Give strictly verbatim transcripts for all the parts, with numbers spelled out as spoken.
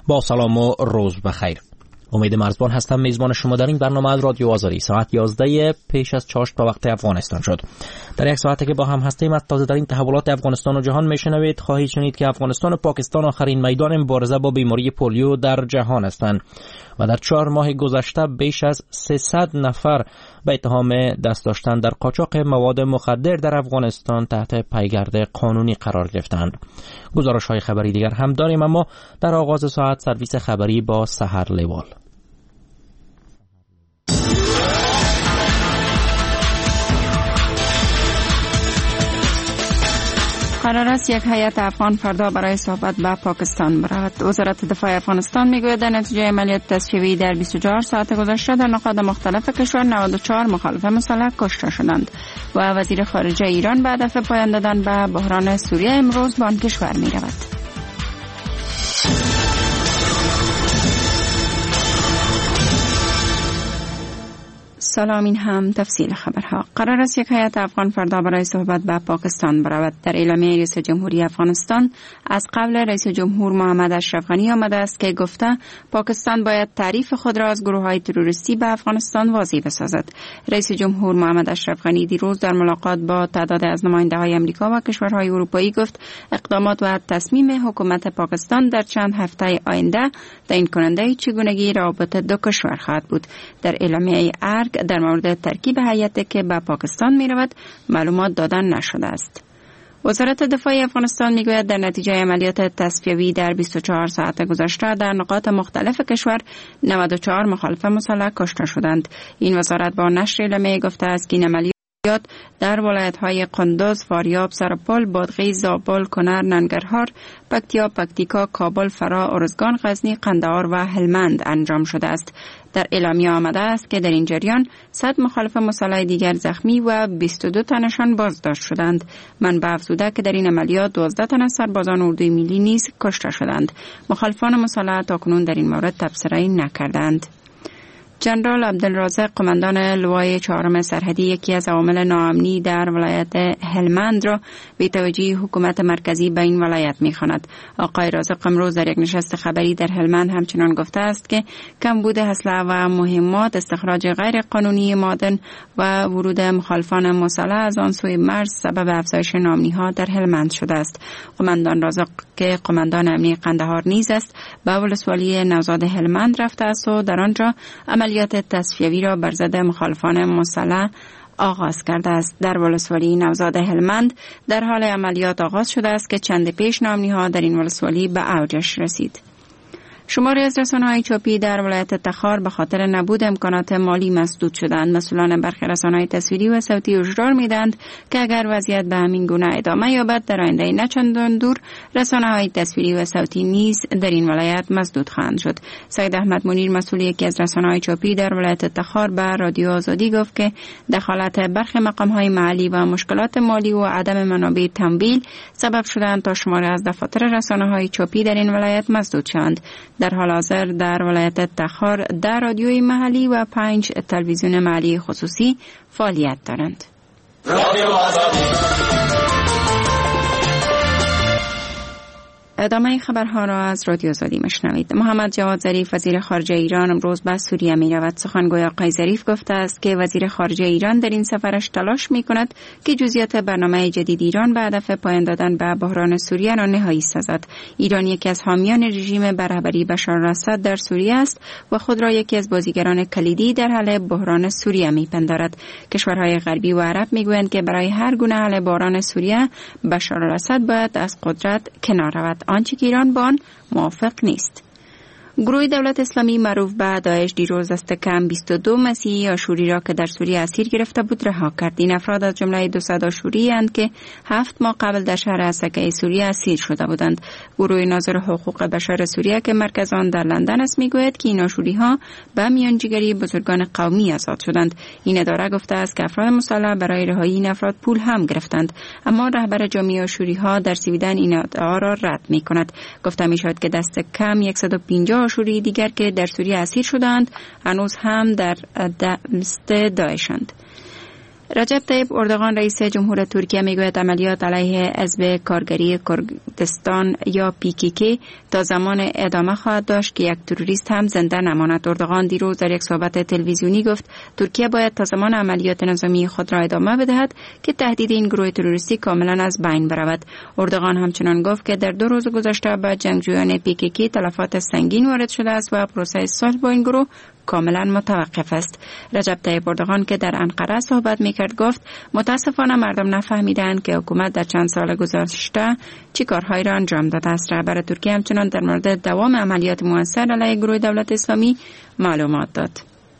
با سلام و روز بخیر. امید مرزبان هستم، میزبان شما در این برنامه از رادیو آزادی. ساعت یازده پیش از چاشت به وقت افغانستان شد. در یک ساعتی که با هم هستیم از تازه ترین تحولات افغانستان و جهان میشنوید. خواهید شنید که افغانستان و پاکستان آخرین میدان مبارزه با بیماری پولیو در جهان هستند و در چهار ماه گذشته بیش از سیصد نفر به اتهام دست داشتن در قاچاق مواد مخدر در افغانستان تحت پیگرد قانونی قرار گرفتند. گزارش های خبری دیگر هم داریم، اما در آغاز ساعت سرویس خبری با سحر لیوال. قرار است یک هیئت افغان فردا برای صحبت به پاکستان برود. وزارت دفاع افغانستان میگوید در نتیجه عملیات تصفیه‌ای در بیست و چهار ساعت گذشته در نقاط مختلف کشور نود و چهار مخالف مسلح کشته شدند و وزیر خارجه ایران به هدف پایان دادن به بحران سوریه امروز به آن کشور میرود. سلام، این هم تفصیل خبرها. قرار است یک هیئت افغان فردا برای صحبت به پاکستان برود. در اعلامیه رئیس جمهوری افغانستان از قبل رئیس جمهور محمد اشرف غنی آمده است که گفته پاکستان باید تعریف خود را از گروه‌های تروریستی به افغانستان واضح بسازد. رئیس جمهور محمد اشرف غنی دیروز در ملاقات با تعداد از نماینده‌های آمریکا و کشورهای اروپایی گفت اقدامات و تصمیم حکومت پاکستان در چند هفته آینده تعیین کننده چگونگی روابط دو کشور خواهد بود. در اعلامیه ارگ در مورد ترکیب هیئتی که به پاکستان می رود معلومات دادن نشده است. وزارت دفاع افغانستان می گوید در نتیجه عملیات تصفیه‌ای در بیست و چهار ساعت گذشته در نقاط مختلف کشور نود و چهار مخالف مسلح کشته شدند. این وزارت با نشر اعلامیه گفته است که این عملیات در ولایت‌های قندوز، فاریاب، سرپل، بادغیس، زابل، کنر، ننگرهار، پکتیا، پکتیکا، کابل، فرا، ارزگان، غزنی، قندهار و هلمند انجام شده است. در اعلامیه آمده است که در این جریان صد مخالف مسلح دیگر زخمی و بیست و دو تنشان بازداشت شدند. منبع افزوده که در این عملیات دوازده تن از سربازان اردوی ملی نیز کشته شدند. مخالفان مسلح تاکنون در این مورد تبصره نکردند. جنرال عبدالرازق قماندان لوای چهارم سرحدی یکی از عوامل ناامنی در ولایت هلمند را به توجیه حکومت مرکزی به این ولایت می‌خواند. آقای رازق امروز در یک نشست خبری در هلمند همچنان گفته است که کمبود اسلحه و مهمات، استخراج غیر قانونی معادن و ورود مخالفان مسلح از آن سوی مرز سبب افزایش ناامنی‌ها در هلمند شده است. قماندان رازق که قماندان امنی قندهار نیز است به ولسوالی نوزاد هلمند رفته است و در آنجا عملیات تصفیه‌ای را بر ضد مخالفان مسلح آغاز کرده است. در ولسوالی نوزاد هلمند در حال عملیات آغاز شده است که چند پیش ناامنی‌ها در این ولسوالی به اوجش رسید. شماری از رسانه‌های چاپی در ولایت تخار به خاطر نبود امکانات مالی مسدود شدند. مسئولان برخی رسانه‌های تصویری و صوتی هشدار می‌دهند که اگر وضعیت به همین گونه ادامه یابد در آینده نه چندان دور رسانه‌های تصویری و صوتی نیز در این ولایت مسدود خواهند شد. سید احمد منیر مسئول یکی از رسانه‌های چاپی در ولایت تخار به رادیو آزادی گفت که دخالت برخی مقام‌های محلی و مشکلات مالی و عدم منابع تمویل سبب شدند تا شماری از دفاتر رسانه‌های چاپی در این ولایت مسدود شوند. در حال حاضر در ولایت تخار در رادیوی محلی و پنج تلویزیون محلی خصوصی فعالیت دارند. رادیو آزادی. ادامه خبرها را از رادیو آزادی مشنوید. محمد جواد ظریف وزیر خارجه ایران امروز به سوریه می رود. سخنگوی آقای ظریف گفته است که وزیر خارجه ایران در این سفرش تلاش می کند که جزئیات برنامه جدید ایران به هدف پایان دادن به بحران سوریه را نهایی سازد. ایران یکی از حامیان رژیم به رهبری بشار الاسد در سوریه است و خود را یکی از بازیگران کلیدی در حل بحران سوریه می پندارد. کشورهای غربی و عرب می گویند که برای هر گونه حل بحران سوریه بشار الاسد باید از قدرت کنار رود، آنچه که ایران با آن موافق نیست. گروه دولت اسلامی معروف به داعش دیروز دست کم بیست و دو مسیحی آشوری را که در سوریه اسیر گرفته بود رها کرد. این افراد از جمله دوصد آشوری اند که هفت ماه قبل در شهر اسکه سوریه اسیر شده بودند. گروه ناظر حقوق بشر سوریه که مرکز آن در لندن است میگوید که این آشوری ها به میانجیگری بزرگان قومی آزاد شدند. این اداره گفته است که افراد مسلح برای رهایی این افراد پول هم گرفتند، اما رهبر جامعه آشوری ها در سویدن این ادعا را رد میکند. گفته میشد که دست کم صد و پنجاه آشوری دیگر که در سوریه اسیر شدند هنوز هم در دست داعشند. رجب طیب اردوغان رئیس جمهور ترکیه میگوید عملیات علیه حزب کارگری کردستان یا پی کی کی تا زمان ادامه خواهد داشت که یک تروریست هم زنده نماند. اردوغان دیروز در یک صحبت تلویزیونی گفت ترکیه باید تا زمان عملیات نظامی خود را ادامه بدهد که تهدید این گروه تروریستی کاملا از بین برود. اردوغان همچنان گفت که در دو روز گذشته به جنگجویان پی کی کی تلفات سنگین وارد شده است و پروسه صلح با این گروه کاملا متوقف است. رجب طیب اردوغان که در انقره صحبت میکرد گفت متاسفانه مردم نفهمیدند که حکومت در چند سال گذشته چی کارهایی را انجام داده است. رهبر ترکیه همچنان در مورد دوام عملیات موثر علیه گروه دولت اسلامی معلومات داد.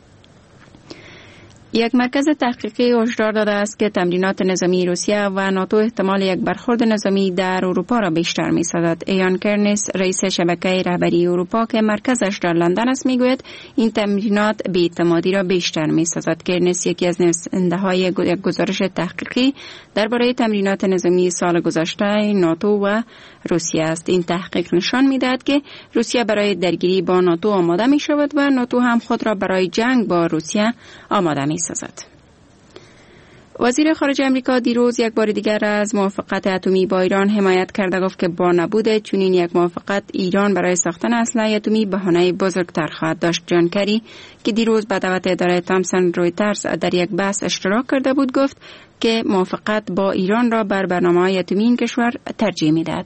یک مرکز تحقیقی هشدار داده است که تمرینات نظامی روسیه و ناتو احتمال یک برخورد نظامی در اروپا را بیشتر می‌سازد. ایان کرنس رئیس شبکه رهبری اروپا که مرکزش در لندن است میگوید این تمرینات بی‌اعتمادی را بیشتر می‌سازد. کرنس یکی از نویسنده‌های یک گزارش تحقیقی درباره تمرینات نظامی سال گذشته ناتو و روسیه است. این تحقیق نشان می‌دهد که روسیه برای درگیری با ناتو آماده می‌شود و ناتو هم خود را برای جنگ با روسیه آماده می‌سازد. وزیر خارجه امریکا دیروز یک بار دیگر از موافقت اتمی با ایران حمایت کرده، گفت که با نبود چنین یک موافقت ایران برای ساختن اسلحه اتمی بهانه بزرگتر خواهد داشت. جان کری که دیروز به دعوت اداره تامسون رویترز در یک بحث اشتراک کرده بود گفت که موافقت با ایران را بر برنامه‌های اتمی این کشور ترجیح می‌دهد.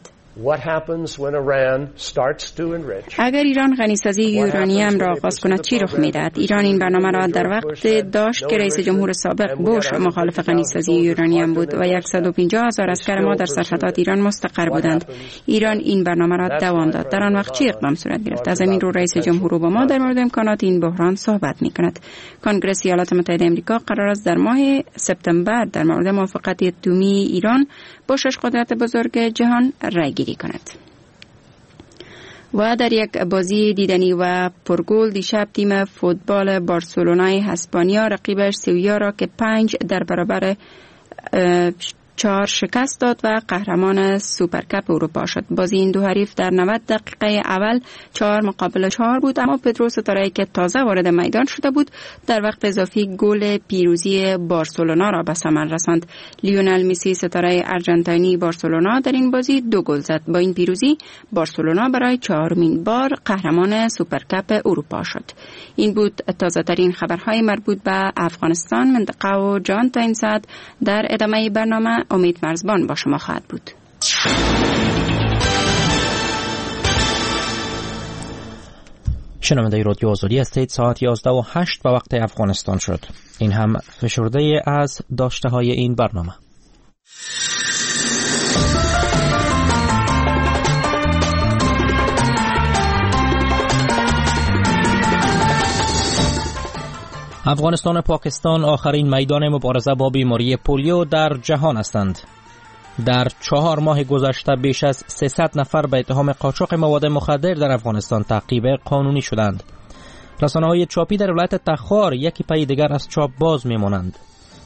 اگر ایران غنیسازی یورانیم را آغاز کند چی رخ می‌دهد؟ ایران این برنامه را در وقت داشت که رئیس جمهور سابق بوش مخالف غنیسازی یورانیم بود و صد و پنجاه هزار عسکر ما در سرحدات ایران مستقر بودند. ایران این برنامه را دوام داد. در آن وقت چه اقدام صورت گرفت؟ از همین رو رئیس جمهور اوباما در مورد امکانات این بحران صحبت می‌کند. کنگره ایالات متحده آمریکا قرار است در ماه سپتامبر در مورد موافقت اتمی ایران با شش قدرت بزرگ جهان رای گیری کند. و در یک بازی دیدنی و پرگل دیشب تیم فوتبال بارسلونای اسپانیا رقیبش سویا را که پنج در برابر چهار شکست داد و قهرمان سوپرکاپ اروپا شد. بازی این دو حریف در نود دقیقه اول چهار مقابل چهار بود، اما پدرو ستاره‌ای که تازه وارد میدان شده بود در وقت اضافی گل پیروزی بارسلونا را به ثمر رساند. لیونل مسی ستاره ارژانتینی بارسلونا در این بازی دو گل زد. با این پیروزی بارسلونا برای چهارمین بار قهرمان سوپرکاپ اروپا شد. این بود تازه‌ترین خبرهای مربوط به افغانستان، منطقه و جهان. تا این ساعت در ادامه برنامه امید مرزبان با شما خواهد بود. شنونده رادیو آزادی هستید. ساعت یازده و هشت به وقت افغانستان شد. این هم فشرده از داشته های این برنامه. افغانستان و پاکستان آخرین میدان مبارزه با بیماری پولیو در جهان هستند. در چهار ماه گذشته بیش از سیصد نفر به اتهام قاچاق مواد مخدر در افغانستان تعقیب قانونی شدند. رسانه‌های چاپی در ولایت تخار یکی پی دیگر از چاپ باز می‌مانند.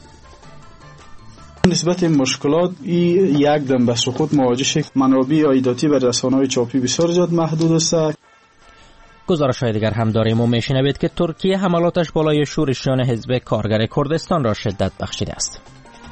نسبت مشکلات این یک دم به سقوط مواجه شد. منابع عایداتی بر رسانه‌های چاپی بسیار زیاد محدود است. گزارش‌های دیگر هم داریم و می‌شنوید که ترکیه حملاتش بالای شورشیان حزب کارگر کردستان را شدت بخشیده است.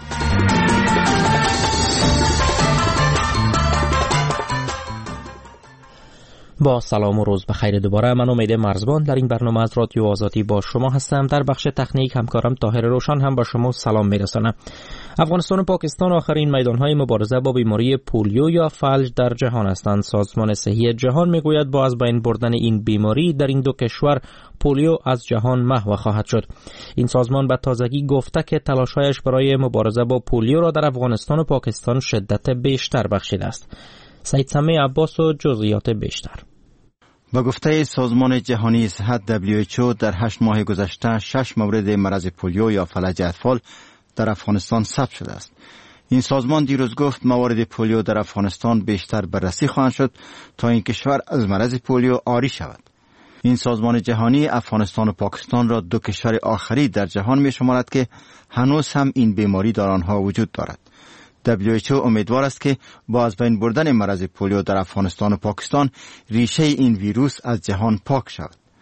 با سلام و روز بخیر. دوباره من امید مرزبان در این برنامه از رادیو آزادی با شما هستم. در بخش تکنیک همکارم طاهر روشن هم با شما سلام میرسانم. افغانستان و پاکستان آخرین میدانهای مبارزه با بیماری پولیو یا فلج در جهان هستند. سازمان صحی جهان میگوید با از بین بردن این بیماری در این دو کشور پولیو از جهان محو خواهد شد. این سازمان به تازگی گفته که تلاش‌هایش برای مبارزه با پولیو را در افغانستان و پاکستان شدت بیشتر بخشیده است. سید سمی عباس و جزئیات بیشتر. با گفته سازمان جهانی صحت دبلیو اچ او در هشت ماه گذشته شش مورد مرض پولیو یا فلج اطفال در افغانستان ثبت شده است. این سازمان دیروز گفت موارد پولیو در افغانستان بیشتر بررسی خواهد شد تا این کشور از مرض پولیو عاری شود. این سازمان جهانی افغانستان و پاکستان را دو کشور آخری در جهان می شمارد که هنوز هم این بیماری در آنها وجود دارد. دبلیو اچ او امیدوار است که با از بین بردن مرض پولیو در افغانستان و پاکستان ریشه این ویروس از جهان پاک شود.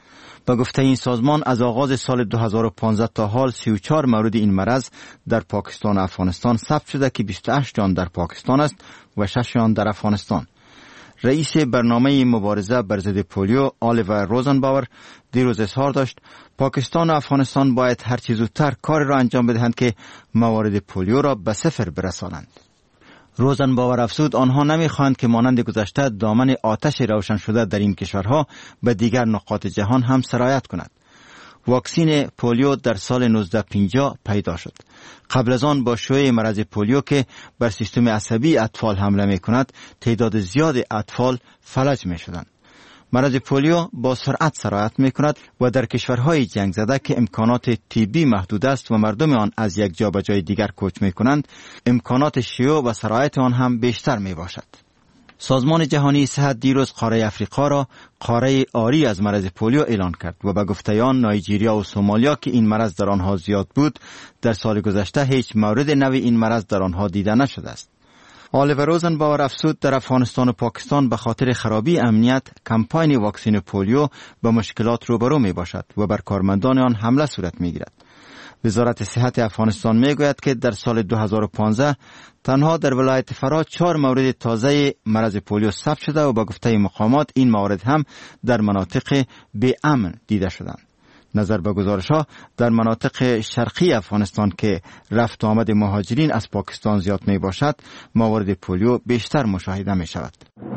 به گفته این سازمان از آغاز سال دو هزار و پانزده تا حال سی و چهار مورد این مرض در پاکستان و افغانستان ثبت شده که بیست و هشت آن در پاکستان است و شش آن در افغانستان. رئیس برنامه مبارزه بر ضد پولیو آلیور روزنباور دیروز اظهار داشت پاکستان و افغانستان باید هر چه زودتر کار را انجام بدهند که موارد پولیو را به صفر برسانند. روزنباور افزود آنها نمیخواهند که مانند گذشته دامن آتش روشن شده در این کشورها به دیگر نقاط جهان هم سرایت کند. واکسین پولیو در سال نوزده پنجاه پیدا شد. قبل از آن با شیوع مرض پولیو که بر سیستم عصبی اطفال حمله می کند تعداد زیاد اطفال فلج می شدند. مرض پولیو با سرعت سرایت می کند و در کشورهای جنگ زده که امکانات طبی محدود است و مردم آن از یک جا به جای دیگر کوچ می کنند، امکانات شیوع و سرایت آن هم بیشتر می باشد. سازمان جهانی صحت دیروز قاره افریقا را قاره عاری از مرض پولیو اعلان کرد و به گفته آن نایجیریا و سومالیا که این مرض در آنها زیاد بود، در سال گذشته هیچ مورد نوی این مرض در آنها دیده نشده است. آلیور روزنباور افزود در افغانستان و پاکستان به خاطر خرابی امنیت کمپاین واکسین پولیو به مشکلات روبرو می باشد و بر کارمندان آن حمله صورت می گیرد. وزارت صحت افغانستان می گوید که در سال دو هزار و پانزده تنها در ولایت فرا چهار مورد تازه مرض پولیو ثبت شده و با گفته مقامات این موارد هم در مناطق بی امن دیده شدند. نظر به گزارش ها در مناطق شرقی افغانستان که رفت آمد مهاجرین از پاکستان زیاد می باشد موارد پولیو بیشتر مشاهده می شود.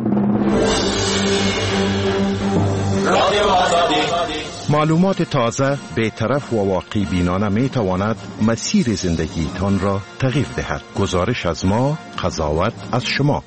معلومات تازه، بی‌طرف و واقعی بینانه می تواند مسیر زندگی تان را تغییر دهد. گزارش از ما، قضاوت از شما.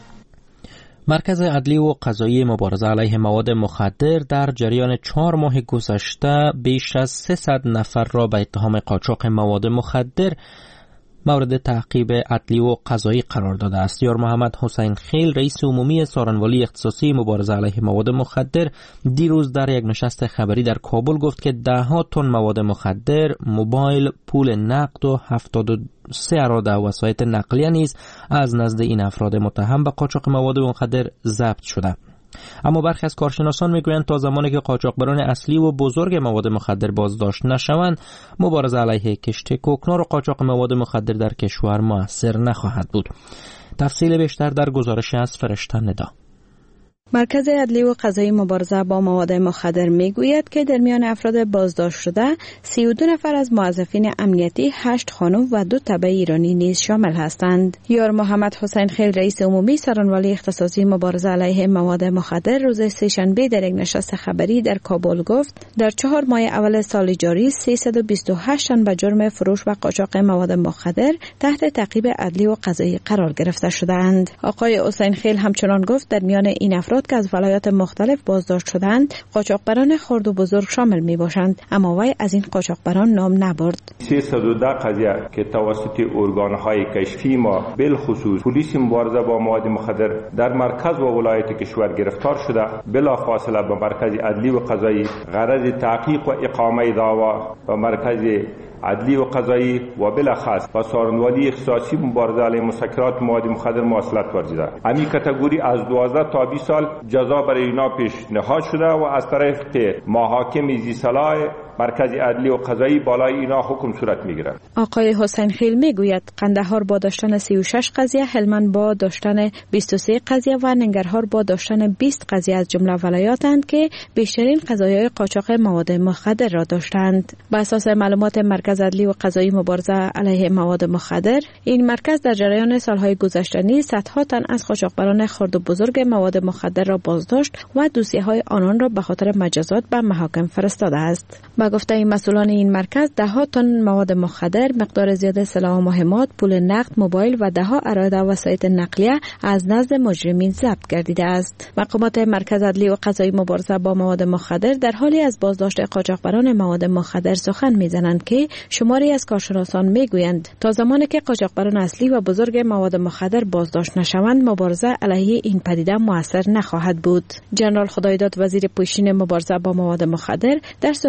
مرکز عدلی و قضایی مبارزه علیه مواد مخدر در جریان چهار ماه گذشته بیش از سیصد نفر را به اتهام قاچاق مواد مخدر مورد تعقیب عدلی و قضایی قرار داده است. یار محمد حسین خیل رئیس عمومی سارنوالی اختصاصی مبارزه علیه مواد مخدر دیروز در یک نشست خبری در کابل گفت که ده ها تن مواد مخدر، موبایل، پول نقد و هفتاد و سه اراده وسایط نقلیه نیز از نزد این افراد متهم به قاچاق مواد مخدر ضبط شده. اما برخی از کارشناسان میگویند تا زمانی که قاچاقبران اصلی و بزرگ مواد مخدر بازداشت نشوند، مبارزه علیه کشت کوکنار و قاچاق مواد مخدر در کشور مؤثر نخواهد بود. تفصیل بیشتر در گزارش از فرشته ندا. مرکز عدلی و قضایی مبارزه با مواد مخدر میگوید که در میان افراد بازداشت شده سی و دو نفر از موظفین امنیتی، هشت خانم و دو تبع ایرانی نیز شامل هستند. یار محمد حسین خیل رئیس عمومی سارنوالی اختصاصی مبارزه علیه مواد مخدر روز سه‌شنبه در یک نشست خبری در کابل گفت در چهار ماه اول سال جاری سیصد و بیست و هشت تن به جرم فروش و قاچاق مواد مخدر تحت تعقیب عدلی و قضایی قرار گرفته شدند. آقای حسین خیل همچنان گفت در میان این افراد که از ولایات مختلف بازداشت شدند قاچاقبران خرد و بزرگ شامل می باشند، اما وی از این قاچاقبران نام نبرد. سیصد و ده قضیه که توسط ارگان‌های کشفی ما بالخصوص پلیس مبارزه با مواد مخدر در مرکز و ولایت کشور گرفتار شده، بلافاصله به مرکز عدلی و قضایی غرض تحقیق و اقامه دعوا و مرکز عدلی و قضایی و بالاخص با سارنوالی اختصاصی مبارزه علیه مسکرات مواد مخدر مواصلت ورزیده. همین کاتگوری از دوازده تا بیست سال جزا برای اینا پیشنهاد شده و از طرف محاکم ذی صلاح مرکز عدلی و قضایی بالای اینا حکم صورت میگیرد. آقای حسین خیل میگوید قندهار با داشتن سی و شش قضیه، هلمند با داشتن بیست و سه قضیه و ننگرهار با داشتن بیست قضیه از جمله ولایاتند که بیشترین قضایای قاچاق مواد مخدر را داشتند. بر اساس معلومات مرکز عدلی و قضایی مبارزه علیه مواد مخدر، این مرکز در جریان سالهای گذشته نیز صدها تن از قاچاقبران خرد و بزرگ مواد مخدر را بازداشت و دوسیه‌های آنان را به خاطر مجازات به محاکم فرستاده است. با گفته این مسئولان این مرکز ده ها تن مواد مخدر، مقدار زیاد سلاح و مهمات، پول نقد، موبایل و ده ها اراده وسایط نقلیه از نزد مجرمین ضبط گردیده است. مقامات مرکز عدلی و قضایی مبارزه با مواد مخدر در حالی از بازداشت قاچاقبران مواد مخدر سخن میزنند که شماری از کارشناسان میگویند تا زمانی که قاچاقبران اصلی و بزرگ مواد مخدر بازداشت نشوند، مبارزه علیه این پدیده مؤثر نخواهد بود. جنرال خدایداد وزیر پیشین مبارزه با مواد مخدر در صحبت با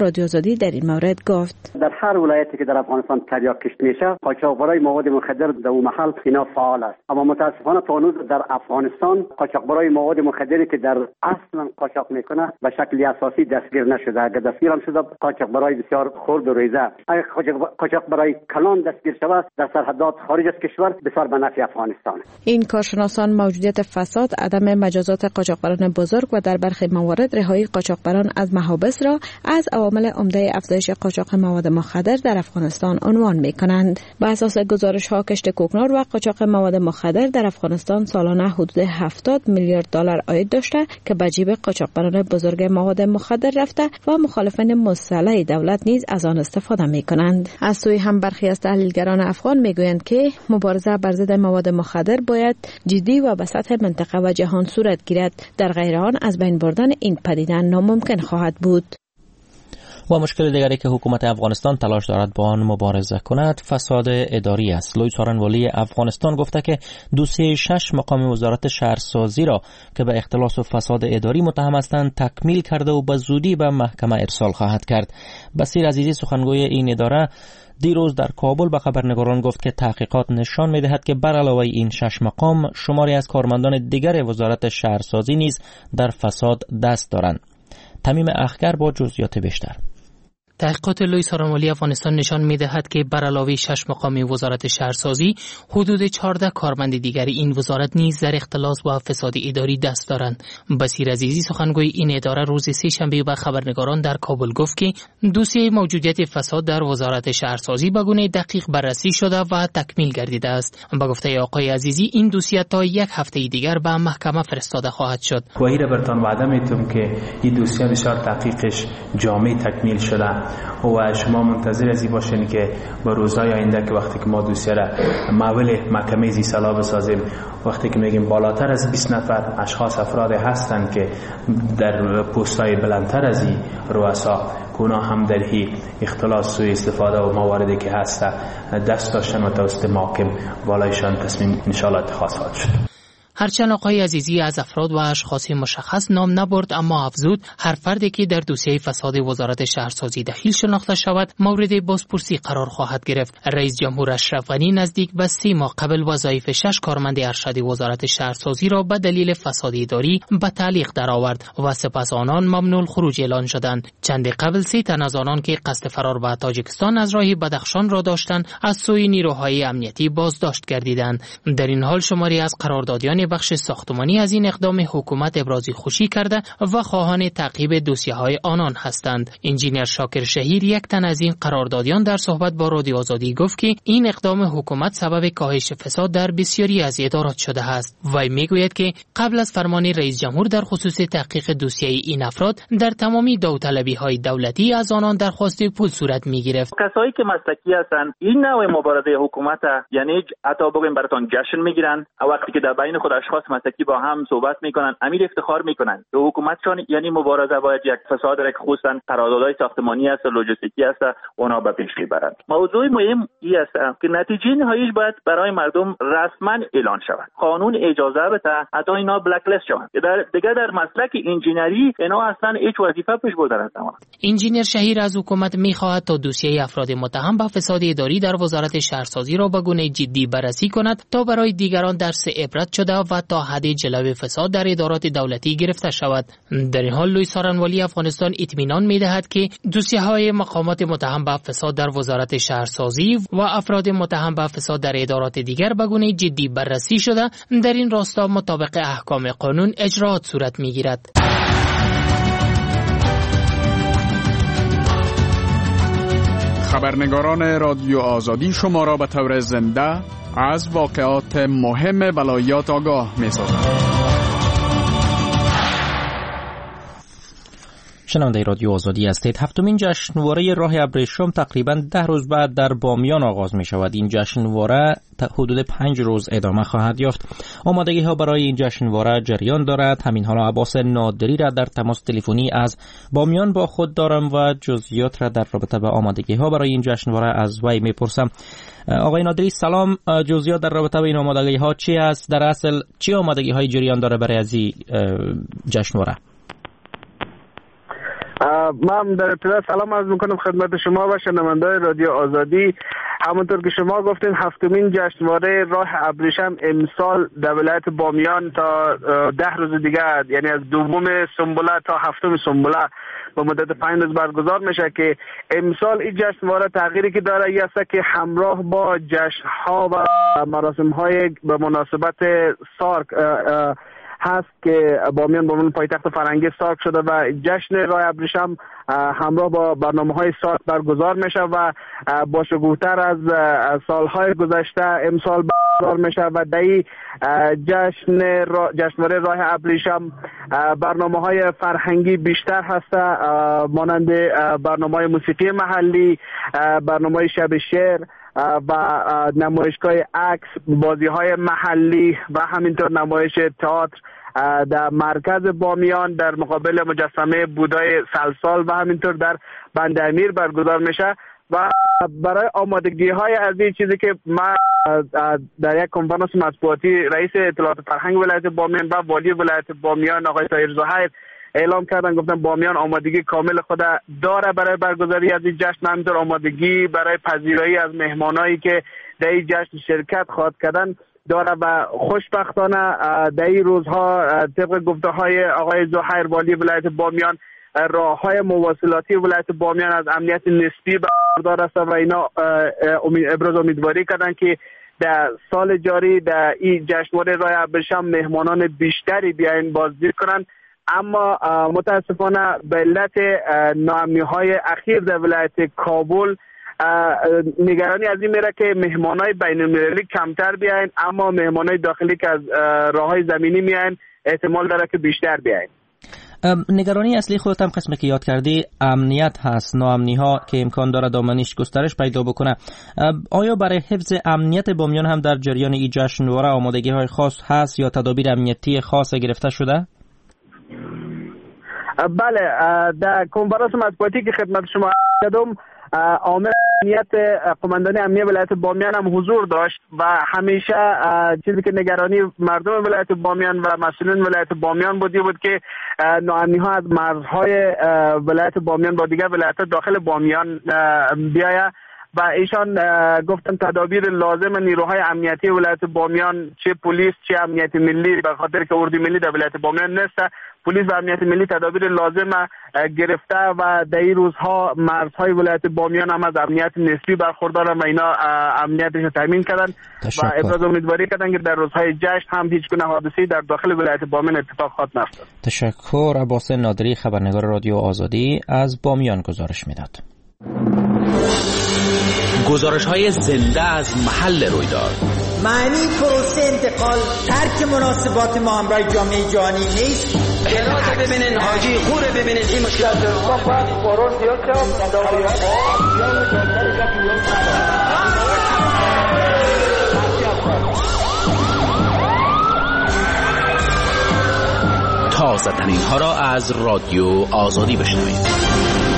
رادیو آزادی در این مورد گفت. در هر ولایتی که در افغانستان تریاک کشت میشه قاچاقبرای مواد مخدر در اون محل اینا فعال است، اما متاسفانه تا هنوز در افغانستان قاچاقبرای مواد مخدری که در اصلا قاچاق میکنه به شکل اساسی دستگیر نشده. اگر دستگیر هم شده قاچاقبرای بسیار خرد و ریزه. اگر قاچاقبرای کلان دستگیر شود در سرحدات خارج از کشور بسیار به نفع افغانستان. این کارشناسان موجودیت فساد، عدم مجازات قاچاقبران بزرگ و در برخی موارد رهایی قاچاقبران از محابس را از عوامل عمده افزایش قاچاق مواد مخدر در افغانستان عنوان می‌کنند. بر اساس گزارش‌ها کشت کوکنار و قاچاق مواد مخدر در افغانستان سالانه حدود هفتاد میلیارد دلار عاید داشته که به جیب قاچاقبران بزرگ مواد مخدر رفته و مخالفین مسلح دولت نیز از آن استفاده می‌کنند. از سوی هم برخی از تحلیلگران افغان می‌گویند که مبارزه بر ضد مواد مخدر باید جدی و به سطح منطقه و جهان صورت گیرد، در غیر آن از بین بردن این پدیده ناممکن خواهد بود. و مشکل دیگری که حکومت افغانستان تلاش دارد با آن مبارزه کند فساد اداری است. لوی سارنوالی افغانستان گفته که دوسیه شش مقام وزارت شهرسازی را که به اختلاس و فساد اداری متهم هستند تکمیل کرده و به زودی به محکمه ارسال خواهد کرد. بصیر عزیزی سخنگوی این اداره دیروز در کابل به خبرنگاران گفت که تحقیقات نشان می‌دهد که بر علاوه این شش مقام شماری از کارمندان دیگر وزارت شهرسازی نیز در فساد دست دارند. تمیم اخگر با جزئیات بیشتر. تحقیقات لوی سارنوالی افغانستان نشان می‌دهد که بر علاوه شش مقام وزارت شهرسازی حدود چهارده کارمند دیگر این وزارت نیز در اختلاس و فساد اداری دست دارند. بصیر عزیزی سخنگوی این اداره روز سه شنبه به خبرنگاران در کابل گفت که دوسیه موجودیت فساد در وزارت شهرسازی به گونه دقیق بررسی شده و تکمیل گردیده است. با گفته آقای عزیزی این دوسیه تا یک هفته دیگر به محکمه فرستاده خواهد شد. گواهی را برتان وعده می‌دهم که این دوسیه بسیار تحقیقش جامع تکمیل شده و شما منتظر ازی باشین که با روزهای آینده که وقتی که ما دوسیه را محول محکمه زی صلاح بسازیم، وقتی که میگیم بالاتر از بیست نفر اشخاص افراد هستند که در پست‌های بلندتر از این رؤسا کونا هم در هی اختلاس و استفاده و مواردی که هست دست داشتن و توسط محکم والایشان تصمیم انشاءالله اتخاذ خواهد شد. هرچند آقای عزیزی از افراد و اشخاص مشخص نام نبرد، اما افزود هر فردی که در دوسیه فساد وزارت شهرسازی دخیل شناخته شود مورد بازپرسی قرار خواهد گرفت. رئیس جمهور اشرف غنی نزدیک به سه ماه قبل وظایف شش کارمند ارشد وزارت شهرسازی را به دلیل فساد اداری به تعلیق درآورد و سپس آنان ممنوع الخروج اعلان شدند. چند قبل سه تن از آنان که قصد فرار به تاجیکستان از راه بدخشان را داشتند از سوی نیروهای امنیتی بازداشت گردیدند. در این حال شماری از قراردادیان بخش ساختمانی از این اقدام حکومت ابراز خوشی کرده و خواهان تعقیب دوسیه‌های آنان هستند. انجینیر شاکر شهیر یک تن از این قراردادیان در صحبت با رادیو آزادی گفت که این اقدام حکومت سبب کاهش فساد در بسیاری از ادارات شده است. وی میگوید که قبل از فرمان رئیس جمهور در خصوص تحقیق دوسیه این افراد در تمامی داوطلبی‌های دولتی از آنان درخواست پول صورت می‌گرفت. کسایی که مسلکی هستند این نوع مبارزه حکومت یعنی حتی بگیم براتون جشن می‌گیرن وقتی که در بین خود اشخاص مسلکی با هم صحبت میکنن، امیر افتخار میکنن که حکومتشان یعنی مبارزه باید یک فساد را که خصوصا قراردادهای ساختمانی است و لوجستیکی است اونا به پیش ببرند. موضوع مهم این است که نتیجه نهاییش باید برای مردم رسما اعلان شود. قانون اجازه بده حتی اینا بلک لیست شوند. در دیگه در مسلک انجینری اینا اصلا هیچ وظیفه پیش بردن نمی‌کنند. انجینیر شهیر از حکومت میخواهد تا دوسیه افراد متهم به فساد اداری در وزارت شهرسازی را به گونه جدی بررسی کند تا برای دیگران درس عبرت شده و تا حد جلوه فساد در ادارات دولتی گرفته شود. در این حال لوی سارنوالی افغانستان اطمینان می‌دهد که دوسیه‌های مقامات متهم به فساد در وزارت شهرسازی و افراد متهم به فساد در ادارات دیگر به گونه جدی بررسی شده در این راستا مطابق احکام قانون اجراات صورت می‌گیرد. خبرنگاران رادیو آزادی شما را به طور زنده از واقعات مهم ولایات آگاه می‌سازند. شنونده رادیو آزادی هستید. هفتمین جشنواره راه ابریشم تقریباً ده روز بعد در بامیان آغاز می شود. این جشنواره حدود پنج روز ادامه خواهد یافت. آمادگی ها برای این جشنواره جریان دارد. همین حالا عباس نادری را در تماس تلفنی از بامیان با خود دارم و جزئیات را در رابطه با آمادگی ها برای این جشنواره از وی میپرسم. آقای نادری سلام، جزئیات در رابطه با این آمادگی ها چی است؟ در اصل چی آمادگی های جریان داره برای از این جشنواره؟ من در ابتدا سلام عرض میکنم خدمت شما و شنونده‌های رادیو آزادی. همونطور که شما گفتین هفتمین جشنواره راه ابریشم امسال در ولایت بامیان تا ده روز دیگه، یعنی از دوم سنبله تا هفتم سنبله با مدت پنج روز برگزار میشه که امسال این جشنواره تغییری که داره این است که همراه با جشن‌ها و مراسم‌های به مناسبت سارک هست که بامیان به عنوان پایتخت فرهنگی سارک شده و جشن راه ابریشم همراه با برنامه‌های سارک برگزار میشه و با شکوه‌تر از سالهای گذشته امسال برگزار میشه و در این جشن جشنواره راه ابریشم برنامه‌های فرهنگی بیشتر هست، مانند برنامه‌های موسیقی محلی، برنامه‌های شب شعر و نمایشگاه عکس، بازی‌های محلی و همینطور نمایش تئاتر در مرکز بامیان در مقابل مجسمه بودای سلسال و همینطور در بند امیر برگزار میشه. و برای آمادگی های از این چیزی که من در یک کنفرانس مطبوعاتی رئیس اطلاعات فرهنگ ولایت بامیان و والی ولایت بامیان آقای طاهر زهیر اعلام کردن، گفتن بامیان آمادگی کامل خود داره برای برگزاری از این جشن، همینطور آمادگی برای پذیرایی از مهمانایی که در این جشن شرکت خواهد کردن داره و خوشبختانه در این روزها طبق گفته های آقای زهیر والی ولایت بامیان راه‌های مواصلاتی ولایت بامیان از امنیت نسبی برخوردار است و اینا ابراز امیدواری کردن که در سال جاری در این جشنواره راه ابریشم مهمانان بیشتری بیاین بازدید کنن. اما متاسفانه به علت ناامنی‌های اخیر در ولایت کابل نگرانی از این میره که مهمانای بین‌المللی کمتر بیاین، اما مهمانای داخلی که از راه‌های زمینی میاین احتمال داره که بیشتر بیاین. نگرانی اصلی خودت هم قسمی که یاد کردی امنیت هست، ناامنی ها که امکان داره دامنش گسترش پیدا بکنه. آیا برای حفظ امنیت بامیان هم در جریان این جشنواره آمادگی های خاص هست یا تدابیر امنیتی خاص گرفته شده؟ بله، در کنفرانس مطبوعاتی که خدمت شما دادم عامل امنیت قماندانی امنیت ولایت بامیان هم حضور داشت و همیشه چیزی که نگرانی مردم ولایت بامیان و مسئولین ولایت بامیان بودی بود که ناامنی ها از مرزهای ولایت بامیان با دیگر ولایت داخل بامیان بیاید و ایشان گفتن تدابیر لازم نیروهای امنیتی ولایت بامیان، چه پلیس چه امنیت ملی، به خاطر که اردو ملی در ولایت بامیان نیست، پلیس و امنیت ملی تدابیر لازم گرفته و در این روزها مرزهای ولایت بامیان هم از امنیت نسبی برخوردار و اینا امنیتش تامین کردن و ابراز امیدواری کردن که در روزهای جشن هم هیچ گونه حادثه‌ای در داخل ولایت بامیان اتفاق خواهد نیفتاد. تشکر. عباس نادری، خبرنگار رادیو آزادی، از بامیان گزارش میداد. گزارش های زنده از محل رویداد. معنی پروسه انتقال ترک مناسبات ما همراه جامعه جهانی نیست. اراده ببینین حاجی خوره ببینین این مشکلات رو باید فورون زیاد تازه ترین ها را از رادیو آزادی بشنوید.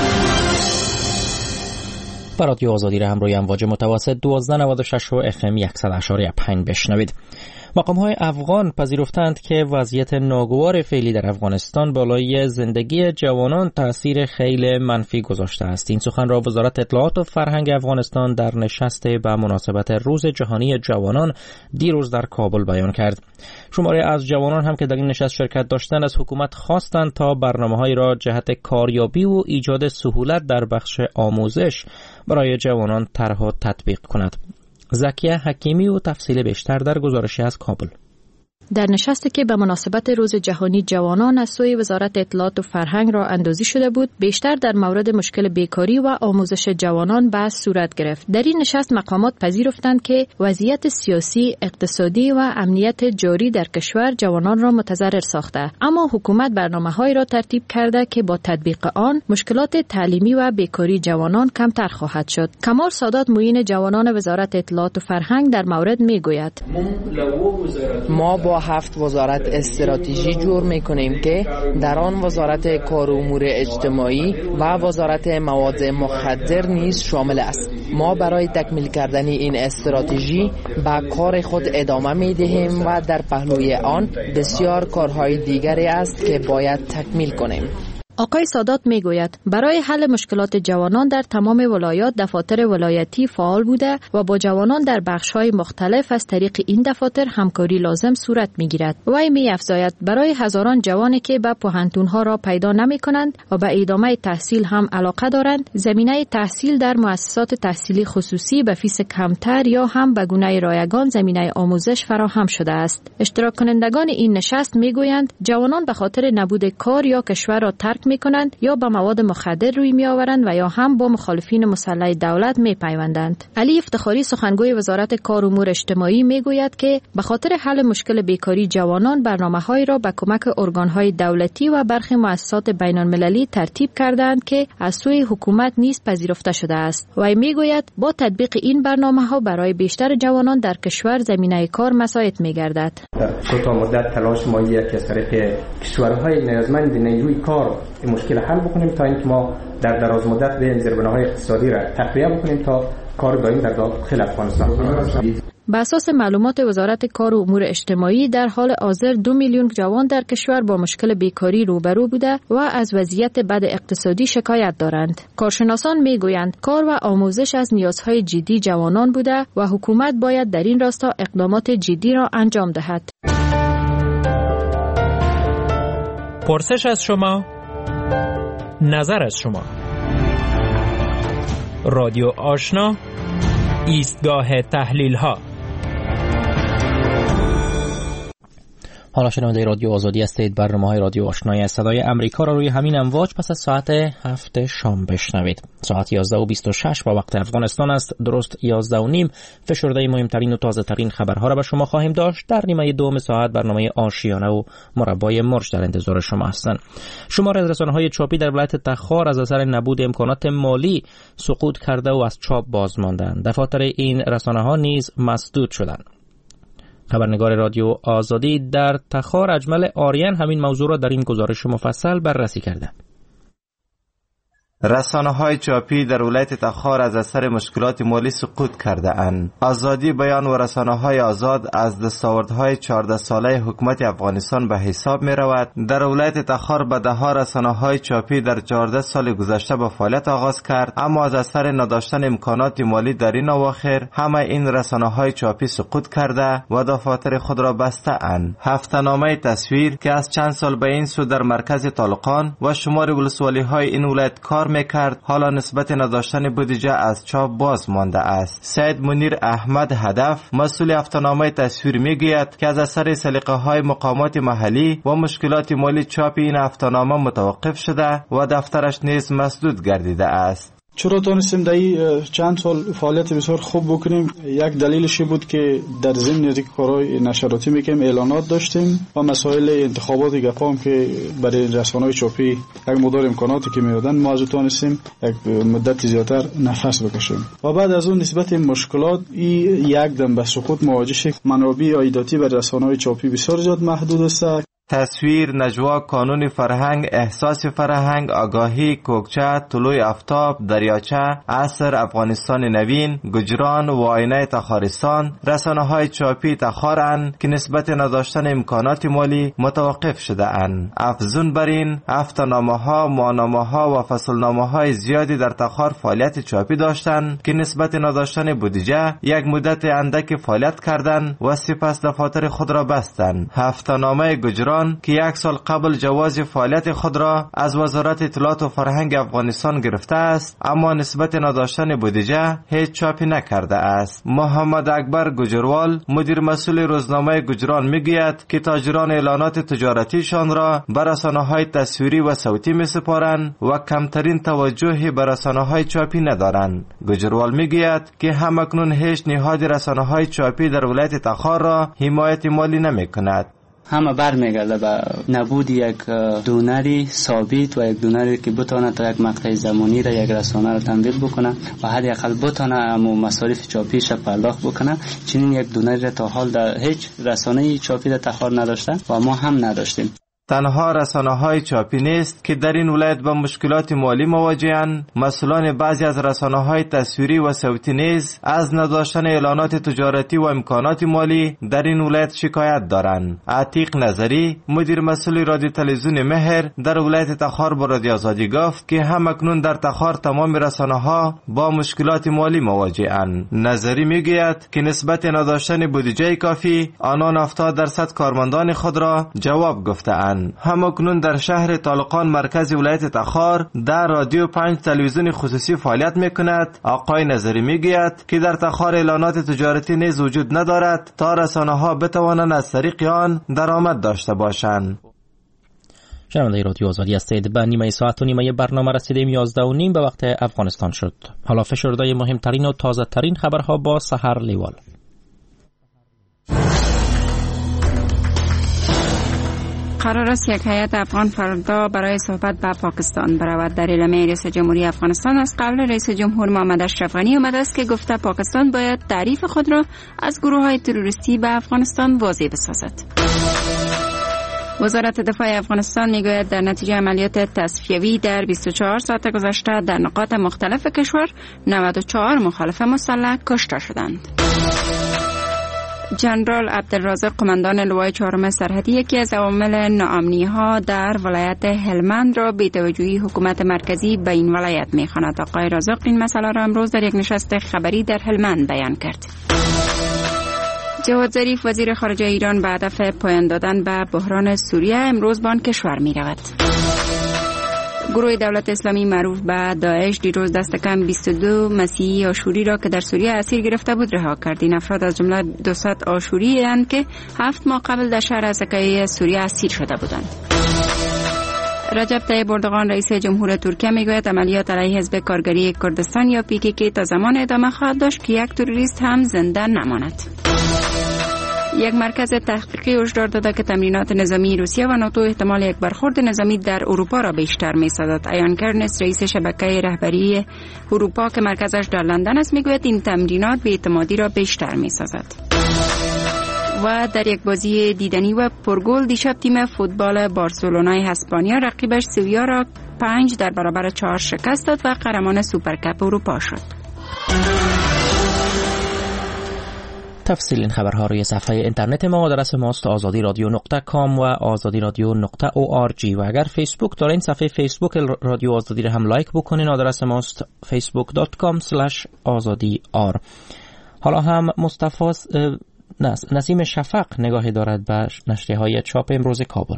با رادیو آزادی را همروی امواج متوسط دوازده نود و شش و اف ام صد و شش و پنج بشنوید. مقام‌های افغان پذیرفتند که وضعیت ناگوار فعلی در افغانستان بالای زندگی جوانان تأثیر خیلی منفی گذاشته است. این سخن را وزارت اطلاعات و فرهنگ افغانستان در نشست به مناسبت روز جهانی جوانان دیروز در کابل بیان کرد. شماره از جوانان هم که در این نشست شرکت داشتند از حکومت خواستند تا برنامه‌هایی را جهت کاریابی و ایجاد سهولت در بخش آموزش برای جوانان طرح و تطبیق کند. زکیه حکیمی و تفصیل بیشتر در گزارشی از کابل. در نشستی که به مناسبت روز جهانی جوانان از سوی وزارت اطلاعات و فرهنگ را اندازی شده بود، بیشتر در مورد مشکل بیکاری و آموزش جوانان بحث صورت گرفت. در این نشست مقامات پذیرفتند که وضعیت سیاسی، اقتصادی و امنیت جاری در کشور جوانان را متضرر ساخته، اما حکومت برنامه‌هایی را ترتیب کرده که با تطبیق آن مشکلات تعلیمی و بیکاری جوانان کمتر خواهد شد. کمال سادات معین جوانان وزارت اطلاعات و فرهنگ در مورد میگوید: ما با هفت وزارت استراتژی جور میکنیم که در آن وزارت کار و امور اجتماعی و وزارت مواد مخدر نیز شامل است. ما برای تکمیل کردن این استراتژی به کار خود ادامه میدهیم و در پهلوی آن بسیار کارهای دیگری است که باید تکمیل کنیم. آقای سادات میگوید برای حل مشکلات جوانان در تمام ولایات دفاتر ولایتی فعال بوده و با جوانان در بخش‌های مختلف از طریق این دفاتر همکاری لازم صورت می‌گیرد. وی می‌افزاید برای هزاران جوانی که به پوهنتون‌ها را پیدا نمی‌کنند و به ادامه تحصیل هم علاقه دارند، زمینه تحصیل در مؤسسات تحصیلی خصوصی به فیس کمتر یا هم به گونه رایگان زمینه آموزش فراهم شده است. اشتراک کنندگان این نشست می‌گویند جوانان به خاطر نبود کار یا کشور را ترک می‌کنند یا به مواد مخدر روی می‌آورند و یا هم با مخالفین مسلح دولت می‌پیوندند. علی افتخاری سخنگوی وزارت کار و امور اجتماعی می‌گوید که به خاطر حل مشکل بیکاری جوانان برنامه‌هایی را به کمک ارگان‌های دولتی و برخی مؤسسات بین‌المللی ترتیب کردند که از سوی حکومت نیز پذیرفته شده است. و می‌گوید با تطبیق این برنامه‌ها برای بیشتر جوانان در کشور زمینه کار مساعد می‌گردد. در کوتاه مدت تلاش ما یک از طریق کشورهای نیازمند نیروی کار این مشکل حل بکنیم تا اینکه ما در دراز مدت به زیربناهای اقتصادی را تقویت بکنیم تا کار دائم در داخل افغانستان. بر اساس معلومات وزارت کار و امور اجتماعی در حال حاضر دو میلیون جوان در کشور با مشکل بیکاری روبرو بوده و از وضعیت بد اقتصادی شکایت دارند. کارشناسان میگویند کار و آموزش از نیازهای جدی جوانان بوده و حکومت باید در این راستا اقدامات جدی را انجام دهد. پرسش از شما، نظر از شما. رادیو آشنا، ایستگاه تحلیل ها. حالا شنونده رادیو آزادی هستید. برنامه‌های رادیو آشنایی از صدای امریکا را روی همین امواج پس از ساعت هفت شام بشنوید. ساعت یازده و بیست و شش با وقت افغانستان است. درست یازده و نیم فشرده مهمترین و تازه ترین خبرها را به شما خواهیم داشت. در نیمه دوم ساعت برنامه آشیانه و مربای مرج در انتظار شما هستند. شمار از رسانه‌های چاپی در ولایت تخار از اثر نبود امکانات مالی سقوط کرده و از چاپ باز ماندند. دفاتر این رسانه‌ها نیز مسدود شدند. خبرنگار رادیو آزادی در تخار اجمل آریان همین موضوع را در این گزارش مفصل بررسی کرده. رسانه‌های چاپی در ولایت تخار از اثر مشکلات مالی سقوط کرده اند. آزادی بیان و رسانه‌های آزاد از دستاوردهای چهارده ساله حکومت افغانستان به حساب می رود. در ولایت تخار به ده ها رسانه‌های چاپی در چهارده سال گذشته به فعالیت آغاز کرد، اما از اثر نداشتن امکانات مالی در این اواخر همه این رسانه‌های چاپی سقوط کرده و دفاتر خود را بسته اند. هفته‌نامه تصویر که از چند سال به این سو در مرکز طالقان و شمار ولسوالی‌های این ولایت کار میکرد، حالا نسبت نداشتن بودجه از چاپ باز مانده است. سید منیر احمد هدف مسئول هفته‌نامه تصویر میگوید که از اثر سلیقه‌های مقامات محلی و مشکلات مالی چاپ این هفته‌نامه متوقف شده و دفترش نیز مسدود گردیده است. چرا تونستیم در این چند سال فعالیت بسیار خوب بکنیم؟ یک دلیلش بود که در ضمن کارهای نشراتی میکنیم اعلانات داشتیم و مسائل انتخابات گپام که برای رسانه‌های چاپی یک مقدار امکاناتی که میدادن ما از تونستیم یک مدت زیادتر نفس بکشیم و بعد از اون نسبت مشکلات این یک دم به سقوط مواجه شد. منابع عایداتی بر رسانه‌های چاپی بسیار زیاد محدود است. تصویر، نجوا، کانون فرهنگ، احساس فرهنگ، آگاهی، کوکچه، طلوع آفتاب، دریاچه، عصر، افغانستان نوین، گجران و آینه تخارستان رسانه‌های چاپی تخارند که نسبت نداشتن امکانات مالی متوقف شده اند. افزون بر این، هفته‌نامه‌ها، ماهنامه‌ها و فصلنامه‌های زیادی در تخار فعالیت چاپی داشتند که نسبت نداشتن بودجه یک مدت اندک فعالیت کردند و سپس دفاتر خود را بستند. هفته‌نامه گجران که یک سال قبل جواز فعالیت خود را از وزارت اطلاعات و فرهنگ افغانستان گرفته است، اما نسبت نداشتن بودجه هیچ چاپی نکرده است. محمد اکبر گجروال مدیر مسئول روزنامه گجران میگوید که تاجران اعلانات تجارتیشان را به رسانه‌های تصویری و صوتی میسپارند و کمترین توجهی به رسانه‌های چاپی ندارند. گجروال میگوید که همکنون هیچ نهاد رسانه‌های چاپی در ولایت تخار را حمایت مالی نمی‌کند. همه برمیگرده به نبود یک دونری ثابت و یک دونری که بتونه تا یک مقطع زمانی را یک رسانه را تمویل بکنه و حد اقل بتونه امو مصارف چاپیش پرداخت بکنه. چنین یک دونری را تا حال در هیچ رسانه چاپی در تخار نداشته و ما هم نداشتیم. تنها رسانه‌های چاپی نیست که در این ولایت با مشکلات مالی مواجه‌اند. مسئولان بعضی از رسانه‌های تصویری و صوتی نیز از نداشتن اعلانات تجارتی و امکانات مالی در این ولایت شکایت دارند. عتیق نظری، مدیر مسئول رادیو تلویزیون مهر در ولایت تخار با رادیو آزادی گفت که همکنون در تخار تمام رسانه‌ها با مشکلات مالی مواجه‌اند. نظری میگوید که نسبت نداشتن بودجه کافی آنان هفتاد درصد کارمندان خود را جواب گفته‌اند. همکنون در شهر طالقان مرکز ولایت تخار در رادیو پنج تلویزیون خصوصی فعالیت میکند. آقای نظری میگوید که در تخار اعلانات تجارتی نیز وجود ندارد تا رسانه‌ها بتوانند از طریق آن درآمد داشته باشند. شنونده رادیو آزادی هستید. به نیمه ساعت و نیمه برنامه رسیدیم. یازده و نیم به وقت افغانستان شد. حالا فشرده مهمترین و تازه ترین خبرها با سحر لیوال. قرار است یک هیئت افغان فردا برای صحبت با پاکستان برود. در اعلامیه رئیس جمهوری افغانستان از قبل رئیس جمهور محمد اشرف غنی آمده است که گفته پاکستان باید تعریف خود را از گروه‌های تروریستی به افغانستان واضح بسازد. وزارت دفاع افغانستان میگوید در نتیجه عملیات تصفیوی در بیست و چهار ساعت گذشته در نقاط مختلف کشور نود و چهار مخالف مسلح کشته شدند. جنرال عبدالرازق قماندان لوای چهارم سرحدی یکی از عوامل ناامنی‌ها در ولایت هلمند را بی توجهی حکومت مرکزی به این ولایت می‌خواند. آقای رازق این مسئله را امروز در یک نشست خبری در هلمند بیان کرد. جواد ظریف وزیر خارجه ایران به هدف پایان دادن به بحران سوریه امروز به آن کشور می‌رود. گروه دولت اسلامی معروف به داعش دیروز دست کم بیست و دو مسیحی آشوری را که در سوریه اسیر گرفته بود رها کرد. این افراد از جمله دویست آشوری اند که هفت ماه قبل در شهر ازکیه سوریه اسیر شده بودند. رجب طیب اردوغان رئیس جمهور ترکیه میگوید عملیات علیه حزب کارگری کردستان یا پی کی کی تا زمان ادامه خواهد داشت که یک تروریست هم زنده نماند. یک مرکز تحقیقی هشدار داده که تمرینات نظامی روسیه و ناتو احتمال یک برخورد نظامی در اروپا را بیشتر می‌سازد. ایان کرنس رئیس شبکه رهبری اروپا که مرکزش در لندن است میگوید این تمرینات بی‌اعتمادی را بیشتر می‌سازد. و در یک بازی دیدنی و پرگل دیشب تیم فوتبال بارسلونای اسپانیا رقیبش سویا را پنج در برابر چهار شکست داد و قهرمان سوپرکاپ اروپا شد. تفصیل این خبرها روی صفحه اینترنت ما آدرس ماست آزادی رادیو نقطه کام و آزادی رادیو نقطه او آر جی و اگر فیسبوک دارین صفحه فیسبوک رادیو آزادی را هم لایک بکنین. آدرس ماست فیسبوک دات کام اسلش آزادی آر. حالا هم مصطفی نسیم شفق نگاهی دارد به نشریه‌های چاپ امروز کابل.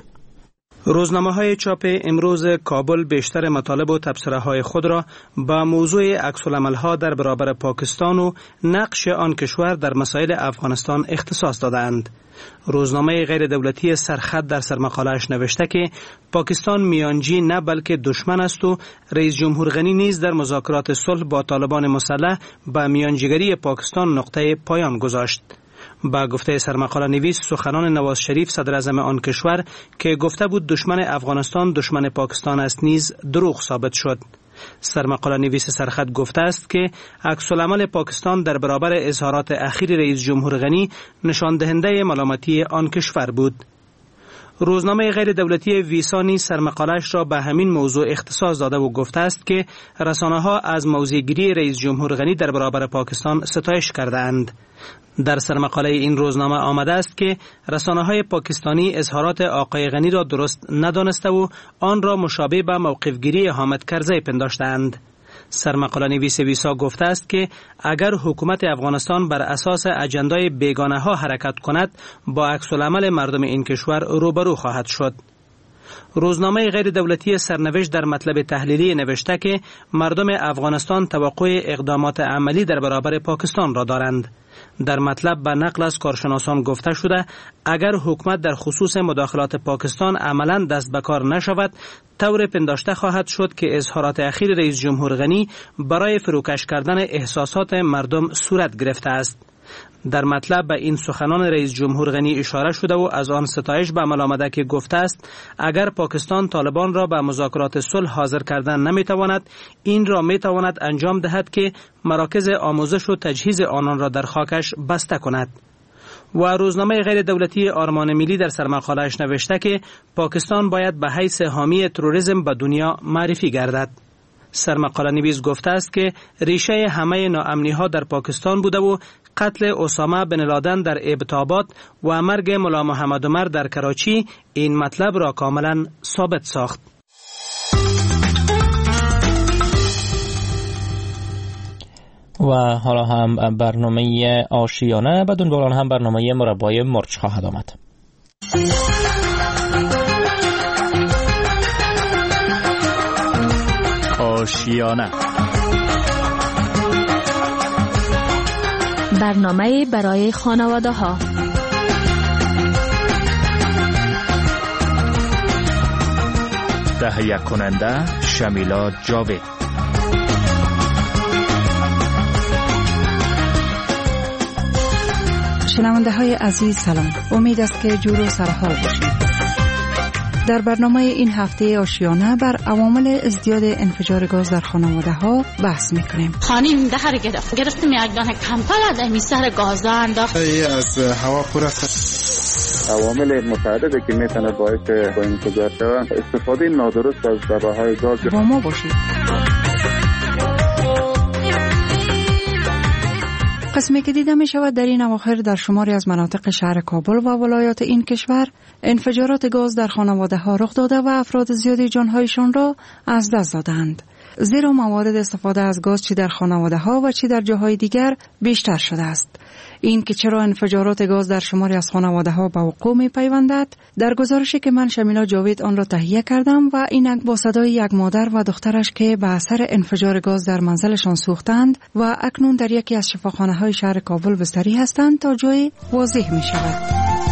روزنامه‌های چاپ امروز کابل بیشتر مطالب و تبصره‌های خود را با موضوع عکس‌العمل‌ها در برابر پاکستان و نقش آن کشور در مسائل افغانستان اختصاص دادند. روزنامه غیر دولتی سرخط در سرمقاله‌اش نوشته که پاکستان میانجی نه بلکه دشمن است و رئیس جمهور غنی نیز در مذاکرات صلح با طالبان مسلح به میانجیگری پاکستان نقطه پایان گذاشت. با گفته سرمقاله نویس سخنان نواز شریف صدر اعظم آن کشور که گفته بود دشمن افغانستان دشمن پاکستان است نیز دروغ ثابت شد. سرمقاله نویس سرخط گفته است که عکس‌العمل پاکستان در برابر اظهارات اخیر رئیس جمهور غنی نشان دهنده ملامتی آن کشور بود. روزنامه غیر دولتی ویسانی سرمقاله‌اش را به همین موضوع اختصاص داده و گفته است که رسانه‌ها از موضع‌گیری رئیس جمهور غنی در برابر پاکستان ستایش کرده‌اند. در سرمقاله این روزنامه آمده است که رسانه‌های پاکستانی اظهارات آقای غنی را درست ندانسته و آن را مشابه به موقفگیری حامد کرزی پنداشتند. سرمقاله نویس ویسا گفته است که اگر حکومت افغانستان بر اساس اجندای بیگانه ها حرکت کند با عکس‌العمل مردم این کشور روبرو خواهد شد. روزنامه غیر دولتی سرنوشت در مطلب تحلیلی نوشته که مردم افغانستان توقع اقدامات عملی در برابر پاکستان را دارند. در مطلب به نقل از کارشناسان گفته شده اگر حکومت در خصوص مداخلات پاکستان عملاً دست به کار نشود طور پنداشته خواهد شد که اظهارات اخیر رئیس جمهور غنی برای فروکش کردن احساسات مردم صورت گرفته است. در مطلب به این سخنان رئیس جمهور غنی اشاره شده و از آن ستایش به عمل آمده که گفته است اگر پاکستان طالبان را به مذاکرات صلح حاضر کردن نمیتواند این را میتواند انجام دهد که مراکز آموزش و تجهیز آنان را در خاکش بسته کند. و روزنامه غیر دولتی آرمان ملی در سرمقاله‌اش نوشته که پاکستان باید به حیث حامی تروریسم به دنیا معرفی گردد. سرمقاله نویس گفته است که ریشه همه ناامنی ها در پاکستان بوده و قتل اسامه بن لادن در ابتابات و مرگ ملا محمد عمر در کراچی این مطلب را کاملا ثابت ساخت. و حالا هم برنامه آشیانه، بدون دوران هم برنامه مربای مرچ خواهد آمد. آشیانه، برنامه برای خانواده ها. تهیه کننده شمیلا جاوید. شنونده های عزیز سلام، امید است که جور و سرحال باشید. در برنامه این هفته آشیانه بر عوامل ازدیاد انفجار گاز در خانواده ها بحث میکنیم. خانیم دهر گرفت گرفتم یک دانه کمپل از میسر گاز انداخت. از هوا پر است. عوامل متعددی که میتونه باعث با انفجار شود، استفاده نادرست از دباهای گاز. با ما باشید. قسمی که دیده می شود در این اواخر در شماری از مناطق شهر کابل و ولایات این کشور انفجارات گاز در خانواده ها رخ داده و افراد زیادی جانهایشان را از دست دادند. زیرا موارد استفاده از گاز چی در خانواده ها و چی در جاهای دیگر بیشتر شده است. این که چرا انفجارات گاز در شماری از خانواده ها به وقوع می پیوندد، در گزارشی که من شمیلا جاوید آن را تهیه کردم و اینک با صدای یک مادر و دخترش که به اثر انفجار گاز در منزلشان سوختند و اکنون در یکی از شفاخانه های شهر کابل بستری هستند تا جای واضح می شود.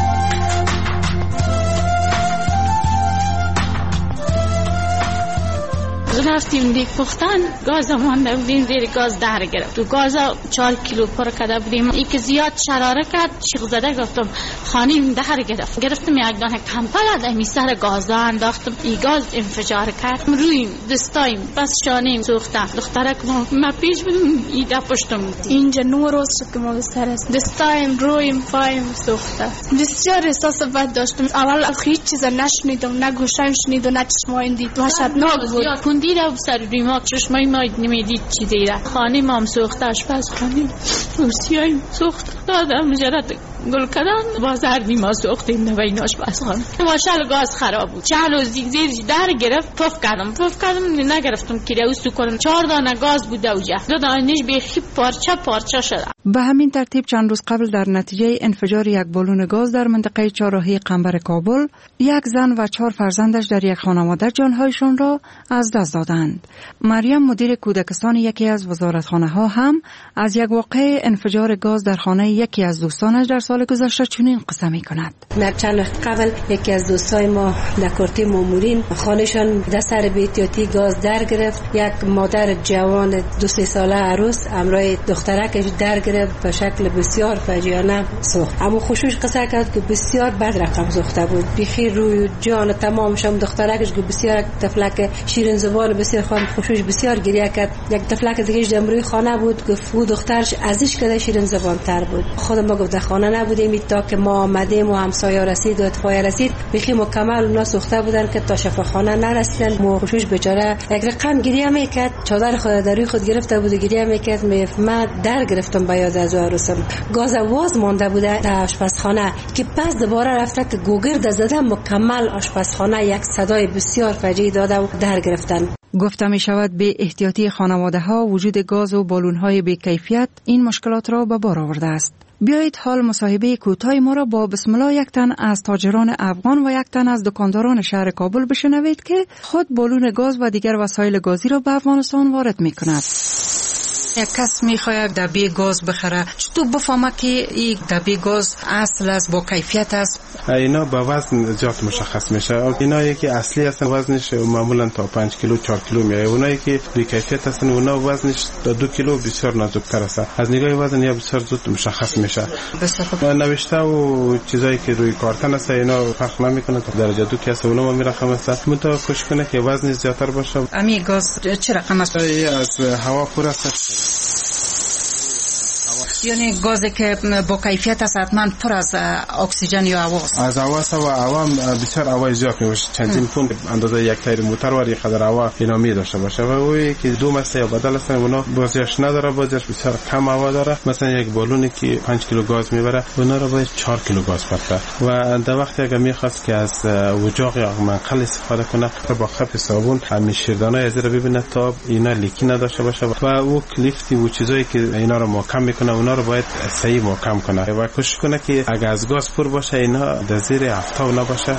رفتیم دیگ پختن، گاز مانده بودیم زیر گاز در گرفت. تو گاز چهار کیلو پر کرده بودیم. ای که زیاد شراره کرد، شیخ زده گفتم خانیم در گرفت. گرفتم یک دانه کمپل از امی سر گاز انداختم. ای گاز انفجار کرد. رویم دستایم بس شانیم سوختم. دخترک ما پیش بودم ایده پشتم. اینجا نور است که ما بستر است. دستایم رویم پایم سوخته. بسیار احساس بد داشتم. اول هیچ چیز نشنیدم، نه گوشم شنید و نه چشمایم دید. وحشتناک بود. دیره و سر ریماک چشمای ما نمیدید چی دیره. خانه ما هم سوخته، آشپز خانه روسیاییم سوخت دادم مجرد گل کردن بازار نیما سوختیم نوین آشپز خانه. ماشال گاز خراب بود، چند روز زیر در گرفت، پف کردم پف کردم نگرفتم که رو سو کنم. چهار دانه گاز بود اوجه دو دانهش بیخی پارچه پارچه شده. به همین ترتیب چند روز قبل در نتیجه انفجار یک بالون گاز در منطقه چهارراهی قنبر کابل، یک زن و چهار فرزندش در یک خانواده جانهایشان را از دست دادند. مریم مدیر کودکستان یکی از وزارتخانه‌ها هم از یک واقعه انفجار گاز در خانه یکی از دوستانش در سال گذشته چنین قصه می‌کند. نه چند وقت قبل یکی از دوستای ما در کورتی مامورین خانه‌شان در سر بی‌احتیاطی گاز در گرفت. یک مادر جوان دو سه ساله عروس همراه دخترکش در گرفت، به شکل بسیار فجیعانه سوخت. اما خوشوش قصه کرد که بسیار بد رقم سوخته بود. بیخی روی جان تمامشم دخترکش که بسیار تفلک شیرین زبان بسیار خان خوشوش بسیار گریه کرد. یک تفلک دیگه در روی خانه بود که فو دخترش ازش کده شیرین زبان تر بود. خودم ما گفت در خانه نبودیم تا که ما آمدیم و همسایه رسید و اطفای رسید بیخی مکمل اونا سوخته بودن که تا شفاخانه نرسیدن. مو خوشوش بیچاره یک رقم گریه میکرد، چادر خود در روی خود گرفته بود و گریه میکرد. من در گرفتم به یاد از عروسم. گاز واز مانده بوده در آشپزخانه که پس دوباره رفته که گوگرد زده مکمل آشپزخانه یک صدای بسیار فجیع داده و در گرفتن. گفته می شود به احتیاطی خانواده ها وجود گاز و بالون های بی کیفیت این مشکلات را به بار آورده است. بیایید حال مصاحبه کوتاه ما را با بسم الله یک تن از تاجران افغان و یک تن از دکانداران شهر کابل بشنوید که خود بالون گاز و دیگر وسایل گازی را به افغانستان وارد می کند. یک کس میخواد دبی گاز بخره، چطور بفهمه که این دبی گاز اصل است با کیفیت است؟ اینا با وزن زیاد مشخص میشه. اینا یکی اصلی هستن وزنش معمولا تا پنج کیلو چهار کیلو میایه. اونایی که بی کیفیت هستن اونا وزنش تا دو کیلو بسیار نازکتر است. از نگاه وزن یا بسیار زود مشخص میشه. بسیار نوشته و چیزایی که روی کارتن هست اینا فرق نمیکنه که درجه دو کی هست اونا ما میرقم است. متو کوشش کنه که وزن زیادتر باشه. امی گاز چه رقم است؟ از هوا پر است. یعنی گازی که با کیفیت است حتما پر از اکسیژن یا هوا است. از هوا است و هوا بسیار هوای زیاد میشه، چندین تن اندازه یک تایر موتور و یک قدر هوا اینا می داشته باشه و اوی که دو مسته یا بدل است اونا بازیش نداره، بازیش بسیار کم هوا داره. مثلا یک بالونی که پنج کیلو گاز میبره اونا رو باید چهار کیلو گاز بده و در وقتی اگه میخواست که از اجاق یا منقل استفاده کنه با خف صابون همین شیردانای از رو ببینه تا اینا لیکی نداشته باشه و او کلیفتی و چیزایی که اینا رو محکم میکنه اونا رو باید صحیح محکم کنه و کوشش کنه که اگه از گاز پر باشه اینا در زیر هفتاد نباشه.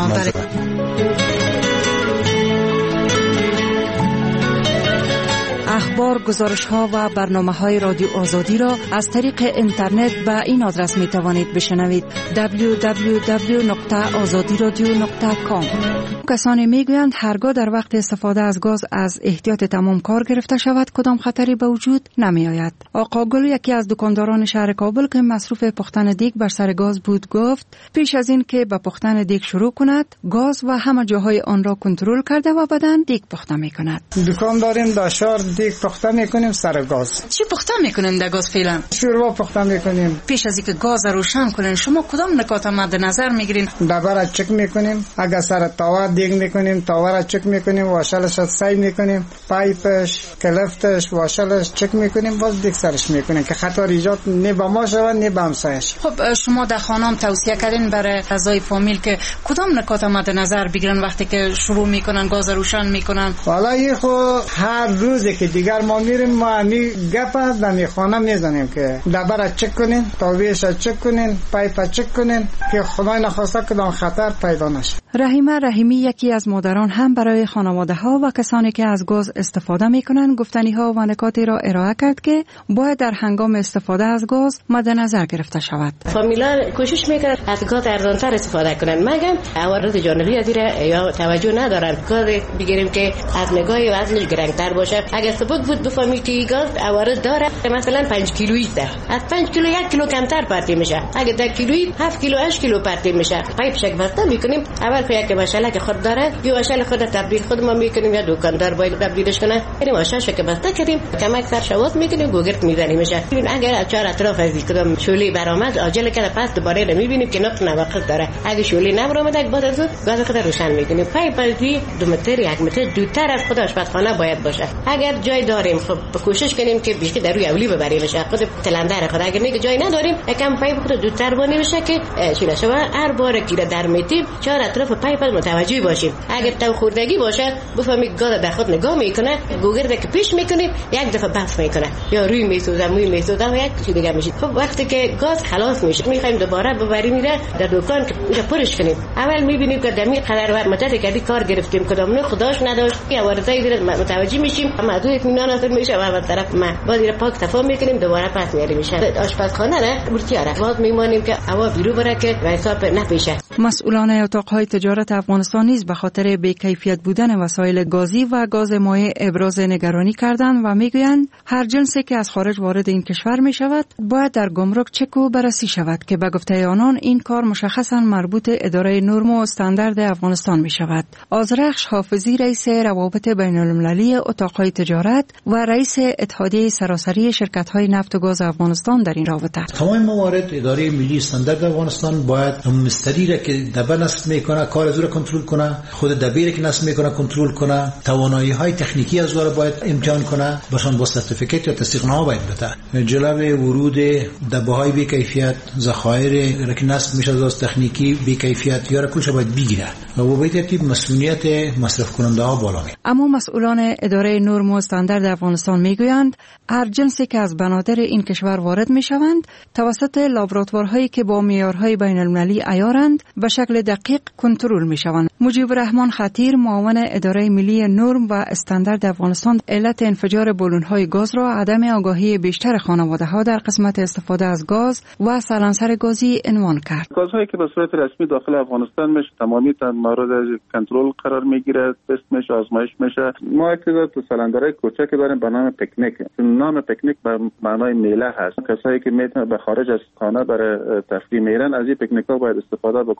اخبار، گزارش‌ها و برنامه‌های رادیو آزادی را از طریق اینترنت به این آدرس می‌توانید بشنوید: دبلیو دبلیو دبلیو دات آزادی رادیو دات کام. کسانی میگویند هرگاه در وقت استفاده از گاز از احتیاط تمام کار گرفته شود کدام خطری به وجود نمی‌آید. آقا گل، یکی از دکانداران شهر کابل که مصروف پختن دیگ بر سر گاز بود، گفت پیش از این که به پختن دیگ شروع کند گاز و همه جاهای آن را کنترل کرده و بعداً دیگ پخته می‌کند. دکان داریم در شهر، دیگ پخته میکنیم سر گاز. چی پخته میکنین در گاز فعلا؟ شوربا پخته میکنیم. پیش از اینکه گاز روشن کنین شما کدام نکات مد نظر میگیرین؟ دبر را چک میکنیم، اگر سر تاوا دیگ میکنیم تاوا را چک میکنیم، واشلش را سعی میکنیم، پایپش کلفتش واشلش چک میکنیم، باز دیگ سرش میکنیم که خطر ایجاد نه به ما شود نه به همسایش. خب شما در خانم توصیه کردین برای اعضای فامیل که کدام نکات مد نظر بگیرن وقتی که شروع میکنن گاز روشن میکنن؟ والا یه خو هر روزی که دیگر ما میریم ما همی گپ از دمی خانه میزنیم که دبر چک کنین، تاویش چک کنین، پایپ چک کنین که خدای نخواسته کدام خطر پیدا نشه. رحیمه رحیمی یکی از مادران هم برای خانواده ها و کسانی که از گاز استفاده میکنن گفتنی ها و نکاتی را ارائه کرد که باید در هنگام استفاده از گاز مد نظر گرفته شود. فامیلا کوشش میکنن از گاز ارزانتر استفاده کنن، مگر عوارض جانبی از یا توجه ندارن. گاز بگیریم که از نگاه وزنش گرانتر باشه. اگه سبک بود بفهمید که گاز عوارض داره، مثلا پنج کیلویی ده، از پنج کیلو یک کیلو کمتر پرتی میشه. اگه ده کیلویی هفت کیلو هشت کیلو پرتی میشه. پایپ شک بسته میکنیم. اول که که ماشاءالله که خود داره یا ماشاءالله خود تبدیل خود ما میکنیم یا دکاندار باید تبدیلش کنه. بریم ماشاءالله که بسته کردیم کمک سر شواز میکنیم گوگرد میزنیم میشه. ببین اگر چهار اطراف از کدام شولی برآمد عاجل که پس دوباره نمیبینیم که نقط نواقص داره. اگه شولی نبرآمد بعد از گاز خود روشن میکنیم. پایپ از دو متر یک متر دورتر از خود آشپزخانه باید باشه. اگر جای داریم خب کوشش کنیم که بیشتر در روی اولی ببریمش خود تلندر خود. اگر میگه جای نداریم یکم پایپ خود دورتر بانی بشه که چی نشه. هر بار که در میتیم چهار اطراف پایپ متوجه باشیم. اگر تو خوردگی باشه بفهمید گاز در خود نگاه میکنه، گوگرد که پیش میکنیم یک دفعه بس میکنه یا روی میسوزه موی میسوزه و یک چی دیگه میشه. خب وقتی که گاز خلاص میشه میخوایم دوباره ببریم میره در دکان که میشه پرش کنیم. اول میبینیم که دمی قدر مدت کردی کار گرفتیم کدام نه خداش نداشت یا ورزای دیره متوجه میشیم اما دو اطمینان اصل میشه و از طرف ما باز دیره پاک صفا میکنیم دوباره پس میاریم میشه. آشپزخانه نه برتیاره باز میمانیم که هوا بیرون بره که حساب نپیشه. مسئولان اتاقهای تجارت افغانستان نیز به خاطر بی‌کیفیت بودن وسایل گازی و گاز مایع ابراز نگرانی کردند و میگویند هر جنسی که از خارج وارد این کشور می شود باید در گمرک چک و بررسی شود که به گفته آنان این کار مشخصاً مربوط اداره نرم و استاندارد افغانستان می شود. آذرخش حافظی رئیس روابط بین المللی اتاقهای تجارت و رئیس اتحادیه سراسری شرکت‌های نفت و گاز افغانستان در این رابطه تمام موارد اداره ملی استاندارد افغانستان باید مستری را که دبه نصب میکنه کار از او را کنترل کنه، خود دبیر که نصب میکنه کنترل کنه، توانایی های تکنیکی از او را باید امتحان کنه، باشن با سرتیفیکیت یا تصدیقنامه باید بده. جلو ورود دبه های بی کیفیت، ذخایر را که نصب میشه از تکنیکی بی کیفیت یا را کلش باید بگیره و به ترتیب مسئولیت مصرف کننده ها بالا میره. اما مسئولان اداره نرم و استاندارد افغانستان میگویند هر جنسی که از بنادر این کشور وارد میشوند توسط لابراتوارهایی که با معیارهای بین المللی عیارند به شکل دقیق کنترل میشوند. مجیب الرحمن خطیر معاون اداره ملی نرم و استاندارد افغانستان علت انفجار بالون‌های گاز را عدم آگاهی بیشتر خانواده‌ها در قسمت استفاده از گاز و سلنسر گازی عنوان کرد. گازهایی که به صورت رسمی داخل افغانستان میشه تمامی مورد کنترل قرار میگیره، تست میشه، آزمایش میشه. ما یک تو سلندرهای کوچک داریم به نام پیکنیک. نام پیکنیک به معنای میله هست. کسایی که میتونن به خارج از خانه برای تفریح میرن از این پیکنیک‌ها باید استفاده بکنن.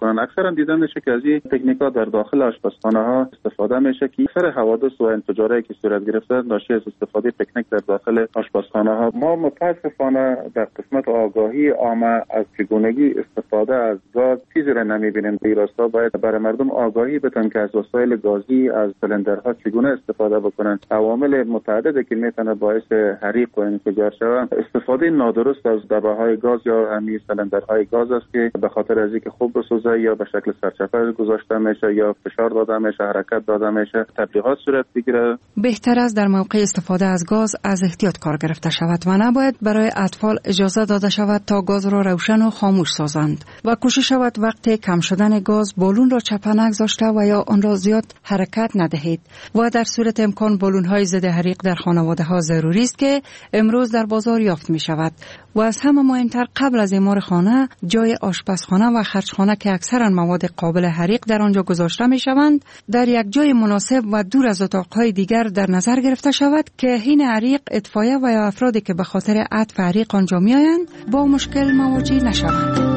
بکنن. اکثرا دیدن میشه که از این تکنیک‌ها در داخل آشپزخانه ها استفاده میشه که اکثر حوادث و انفجارهایی که صورت گرفته ناشی از استفاده تکنیک در داخل آشپزخانه ها. ما متاسفانه در قسمت آگاهی عامه از چگونگی استفاده از گاز چیزی را نمیبینیم. در راستا باید برای مردم آگاهی بدن که از وسایل گازی، از سیلندرها چگونه استفاده بکنن. عوامل متعددی که میتونه باعث حریق و انفجار شود، استفاده نادرست از دبه‌های گاز یا همین سیلندرهای گاز است که به خاطر از اینکه خوب بسوزه یا به شکل سرچپه گذاشته میشه یا فشار داده میشه، حرکت داده میشه، تبلیغات صورت بگیره. بهتر است در موقع استفاده از گاز از احتیاط کار گرفته شود و نباید برای اطفال اجازه داده شود تا گاز را روشن و خاموش سازند و کوشش شود وقت کم شدن گاز بالون را چپه نگذاشته و یا آن را زیاد حرکت ندهید و در صورت امکان بالون های ضد حریق در خانواده ها ضروری است که امروز در بازار یافت می شود و از همه مهمتر قبل از اعمار خانه جای آشپزخانه و خرچخانه که اکثرا مواد قابل حریق در آنجا گذاشته می شوند در یک جای مناسب و دور از اتاقهای دیگر در نظر گرفته شود که حین حریق اطفایه و یا افرادی که به خاطر عطف حریق آنجا می آیند با مشکل مواجه نشوند.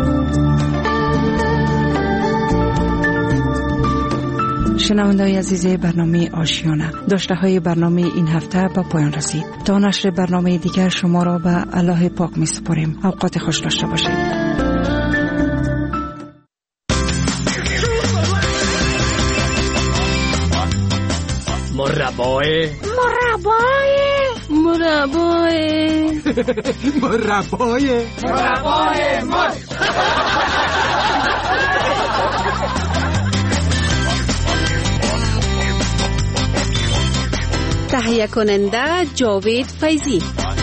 شنونده‌های عزیز برنامه آشیانه، داشته های برنامه این هفته به پایان رسید. تا نشر برنامه دیگر شما را به الله پاک می سپاریم. اوقات خوش داشته باشید. مربای مربای مربای مربای مربای مر تهیه کننده جاوید فیضی.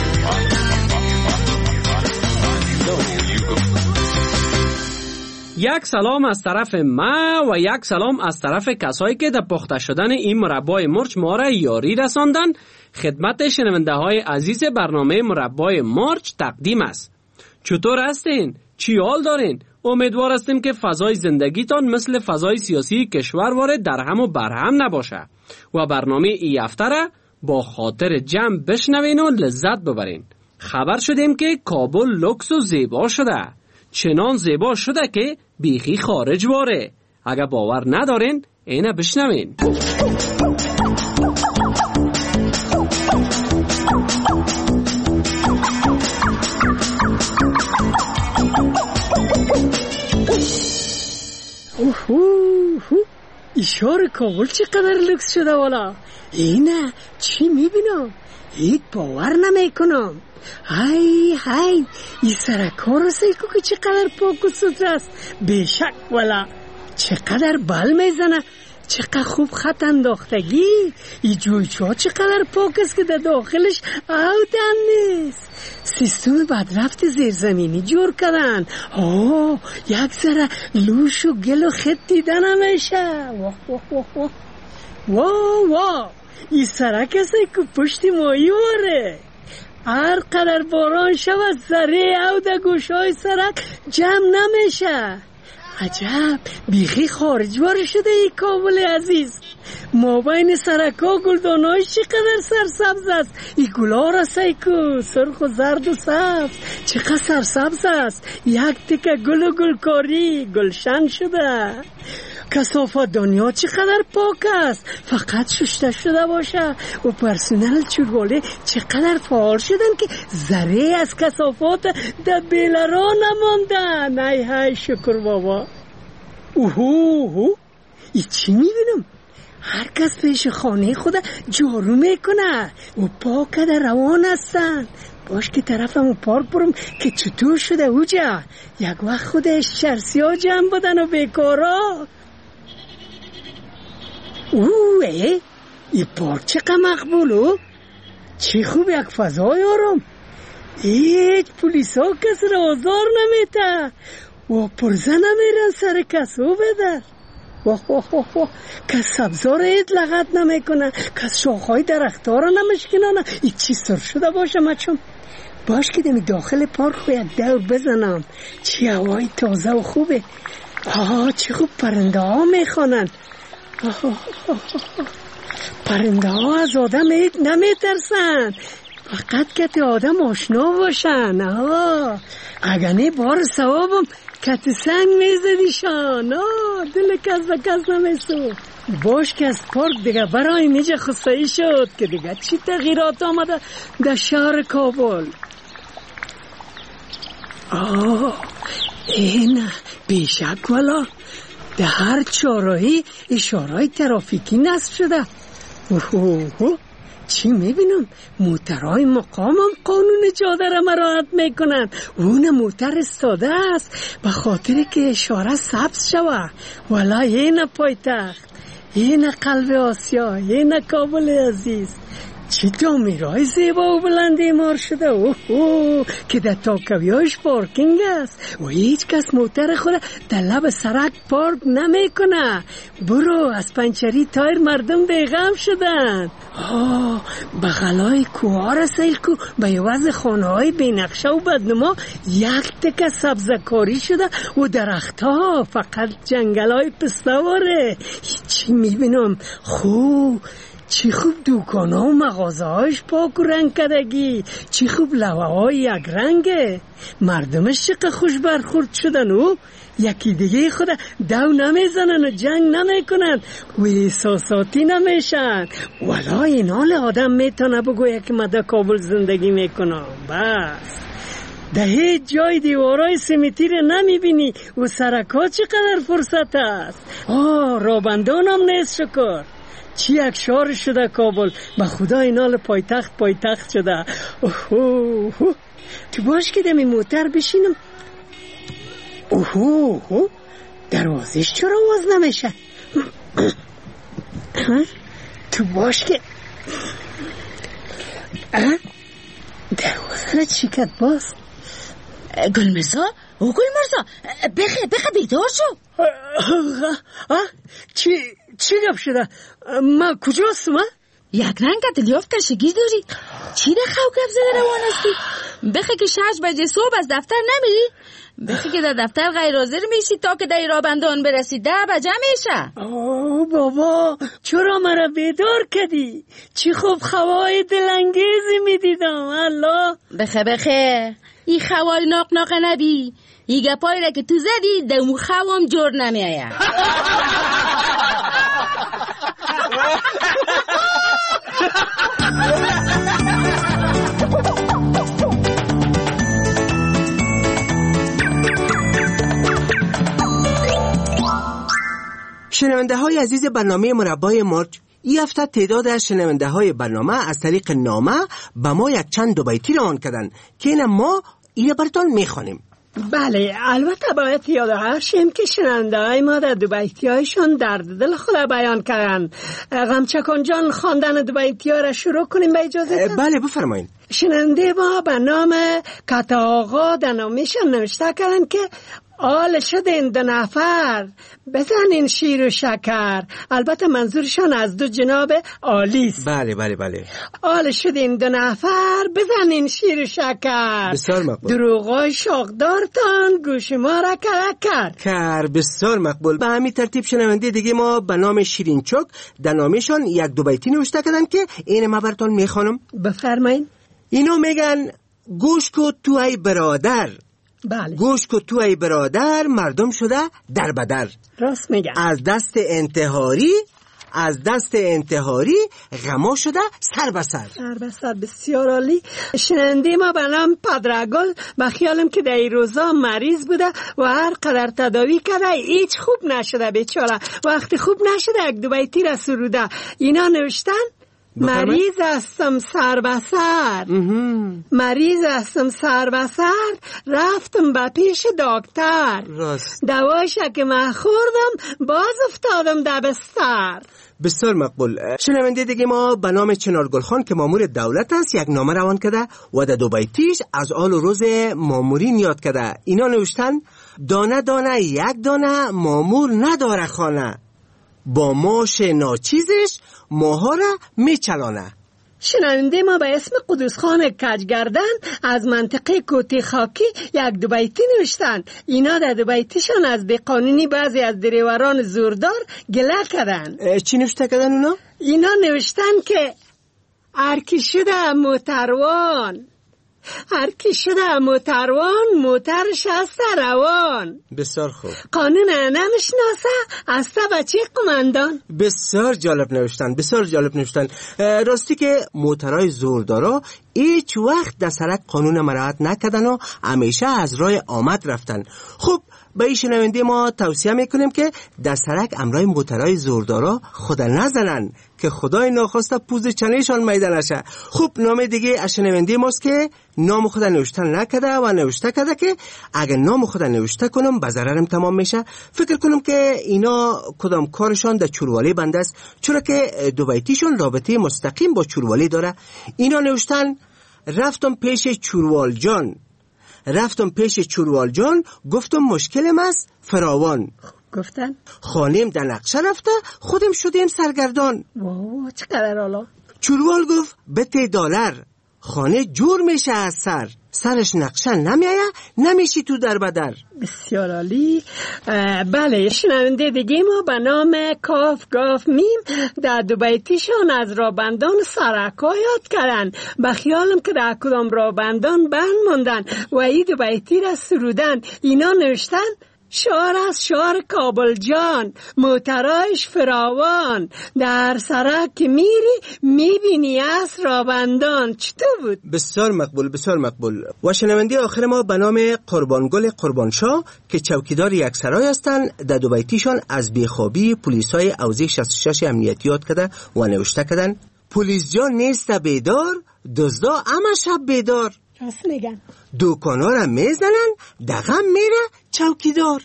یک سلام از طرف ما و یک سلام از طرف کسایی که در پخته شدن این مربای مرچ ما را یاری رساندن. خدمت شنونده های عزیز برنامه مربای مرچ تقدیم است. چطور هستین؟ چی حال دارین؟ امیدوار هستیم که فضای زندگیتان مثل فضای سیاسی کشور وارد در هم و برهم نباشه و برنامه ای هفته را با خاطر جمع بشنوین و لذت ببرین. خبر شدیم که کابل لوکس و زیبا شده، چنان زیبا شده که بیخی خارج واره. اگه باور ندارین اینه بشنوین. اشاره کابل چقدر لوکس شده والا. اینه چی میبینم؟ هیچ باور نمیکنم. های های این سرکار رو سیکو که چقدر پاک و سوتر است. بیشک والا چقدر بل میزنه، چقدر خوب خط انداختگی. این جویچه ها چقدر پاک است که در داخلش آودن نیست. سیستم بدرفت زیرزمینی جور کردن. آه یک ذره لوش و گل و خط دیدن نمیشه. واه واه واه واه واه واه این سرک است که پشت مایی واره. هر قدر باران شود ذره او در گوشهای سرک جمع نمیشه. عجب بیخی خارجوار شده ای کابل عزیز. ما بین سرکا گلدانای چقدر سرسبز است. ای گلا را سیکو سرخ و زرد و سبز چقدر سرسبز است. یک تکه گل و گلکاری گلشن شده. کثافت دنیا چقدر پاک است، فقط شسته شده باشه. و پرسنل چوباله چقدر فعال شدن که ذره از کثافات در بیلرا نماندن. ای های شکر بابا. اوهو اوهو ای چی میبینم؟ هر کس پیش خانه خود جارو میکنه و پاک در روان هستن. باش که طرفم و پارک برم که چطور شده اوجا. یک وقت خودش شرسی ها جمع بدن و بیکارا. اوه ای ای پارک چقدر مقبولو. چی خوب یک فضای آرام. هیچ پولیس ها کس را آزار نمیته و پرزه نمیرن سر کسو بدر. واه واه واه واه کس سبزار اید لغت نمیکنه، کس شاخهای درختها را نمشکنانه. ای چی سر شده باشه مچم. باش که دمی داخل پارک خو یک دور بزنم. چی هوای تازه و خوبه. آه چی خوب پرنده ها میخوانن. پرنده ها از آدم اید نمیترسن، فقط که آدم آشنا باشن. آه اگه نه بار ثوابم کت سنگ میزدیشان. دل کس و کس نمیسو. باش که از پارک دیگه برای میجه خصایی شد که دیگه چی تغییرات آمده در شهر کابل. آه این بیشک والا در هر چهارراهی اشارهای ترافیکی نصب شده. اوه چی میبینم؟ موترهای مقام هم قانون جاده را مراعات میکنن. اون موتر استاده است به خاطر که اشاره سبز شوه. والا این پایتخت، این قلب آسیا، این کابل عزیز. چی تعمیرهای زیبا و بلند ایمار شده. اوه اوه که در تاکویاش پارکینگ است و هیچ کس موتر خود در لب سرک پارک نمیکنه. برو از پنچری تایر مردم بیغم شدن. آه بغلای کوها رسیل کو به عوض خانه های بینقشه و بدنما یک تکه سبزکاری شده و درخت ها فقط جنگل های پستواره. چی میبینم؟ خوب چی خوب دوکان ها و مغازه هایش پاک و رنگ کدگی. چی خوب لوه های یک رنگه. مردمش چقدر خوش برخورد شدن و یکی دیگه خود دو نمیزنن و جنگ نمیکنن و احساساتی نمیشن. والا این حال آدم میتونه بگویه که من در کابل زندگی میکنم. بس در هیچ جای دیوارای سیمیتی رو نمیبینی و سرکا چقدر فرصت است. آه رابندان هم نیست شکر. چی یک شهر شده کابل. به خدا اینال پایتخت پایتخت شده. اوه تو باش که دمی موتر بشینم. اوه دروازش چرا باز نمیشه؟ تو باش که دروازه را چی کد باز؟ گلمرزا او گلمرزا بخه بخه بیدار شو. چی چی گپ شده؟ ما کجاستم؟ یک رنگ دلیافت کشگی داری. چی ده خواب زده روان هستی؟ بخه که شش بجه صبح از دفتر نمیری؟ بخه که در دفتر غیر حاضر میشی تا که در رابندان برسی ده بجه میشه. آه بابا چرا مرا بیدار کردی؟ چی خوب خواه دلانگیزی میدیدم. الله بخه بخه ای خواه ناق ناق نبی. ای گپایی را که تو زدی دمو خوام جور نمیاید. شنونده های عزیز برنامه مربای مارچ، این هفته تعداد از شنونده های برنامه از طریق نامه به ما یک چند دو بیتی ران کردن که این ما این براتون میخوانیم. بله البته باید یاد شیم که شنونده های ما در دو بیتی هایشان درد دل خود بیان کردن. غمچکان جان خواندن دو بیتی ها را شروع کنیم به اجازه؟ بله بفرمایید. شنونده ما به نام کتا آقا در نامشان نوشته کردن که آل شد این دو نفر بزنین شیر و شکر. البته منظورشان از دو جناب آلیست. بله بله بله. آل شد این دو نفر بزنین شیر و شکر. بسیار مقبول. دروغای شاقدارتان گوش ما را کرکر کر. بسیار مقبول. به همین ترتیب شنونده دیگه ما به نام شیرین چک در نامشان یک دو بیتی نوشته کردن که این ما براتون میخوانم. بفرمایید. اینو میگن گوش کو تو ای برادر. بله. گوش کو تو ای برادر مردم شده در بدر. راست میگن. از دست انتحاری از دست انتحاری غما شده سر به سر. سر به سر. بسیار عالی. شنونده ما به نام پدرگل به خیالم که در این روزا مریض بوده و هر قدر تداوی کرده هیچ خوب نشده بیچاره. وقتی خوب نشده یک دو بیتی را سروده. اینا نوشتن مریض هستم سر به سر. مریض هستم سر به سر رفتم به پیش دکتر. دوایش که من خوردم باز افتادم در بستر. بسیار مقبول. شنونده دیگه ما به نام چنار گلخان که مامور دولت است یک نامه روان کرده و در دو بیتیش از آل و روز مامورین یاد کرده. اینا نوشتن دانه دانه یک دانه مامور نداره خانه، با ماش ناچیزش ماها را میچلانه. شنونده ما به اسم قدوس خان کجگردن از منطقه کوتی خاکی یک دو بیتی نوشتن. اینا در دو بیتیشان از بیقانونی بعضی از دریوران زوردار گله کردن. چی نوشته کردن اونا؟ اینا نوشتن که ارکی شده موتروان هر کی شده موتروان موترش است روان. بسیار خوب. قانون نمیشناسه است بچه قماندان. بسیار جالب نوشتن، بسیار جالب نوشتن. راستی که موترهای زوردارا هیچ وقت در سرک قانون مراعات نکردن و همیشه از راه آمد رفتن. خب به این شنونده ما توصیه میکنیم که در سرک امرای موترهای زوردارا خود نزنن که خدای ناخواسته پوز چنهشان میدان نشه. خب نام دیگه از شنونده ماست که نام خود نوشتن نکده و نوشته کده که اگر نام خود نوشته کنم به ضررم تمام میشه. فکر کنم که اینا کدام کارشان در چوروالی بنده است، چرا که دو بیتیشون رابطه مستقیم با چوروالی داره. اینا نوشتن رفتم پیش چوروال جان، رفتم پیش چوروال جان، گفتم مشکلم است فراوان. گفتن خانم در نقشه رفته، خودم شدیم سرگردان. واو چقدر حالا. چوروال گفت بته دلار، خانه جور میشه از سر، سرش نقشه نمیایه نمیشی تو در بدر. بسیار عالی. بله شنونده دیگه ما به نام کاف گاف میم در دو بیتیشان از رابندان سرکا یاد کردن. به خیالم که در کدام رابندان بند موندن و این دو بیتی را سرودن. اینا نوشتن شعر از شعر کابل جان، موترایش فراوان، در سرک میری میبینی از رابندان. چطور بود؟ بسیار مقبول، بسیار مقبول. و شنونده آخر ما به نام قربانگل قربانشاه که چوکیدار یک سرای هستند، در دو بیتیشان از بیخوابی پلیسای اوزی شصت و شش امنیتی یاد کرده و نوشته کردن پلیس جان نیست بیدار، دزدا اما شب بیدار. راست میگن. دوکانا را میزنن دغم میره چوکیدار.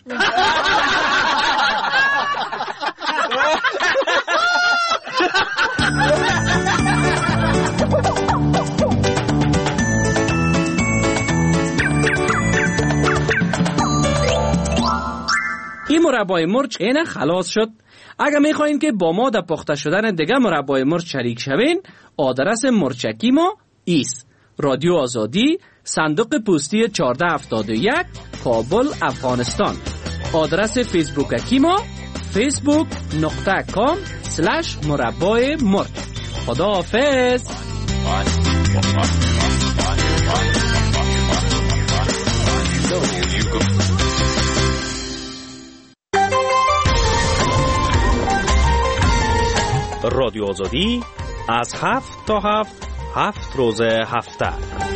این مربای مرچ اینه خلاص شد. اگر میخواین که با ما در پخته شدن دیگه مربای مرچ شریک شوین، آدرس مرچکی ما ایست: رادیو آزادی، صندوق پستی چهارده هفتاد و یک، کابل، افغانستان. آدرس فیسبوکی ما فیسبوک نقطه کام سلش مربای مرچ. خدا حافظ. رادیو آزادی از هفت تا هفت هفت روز هفته.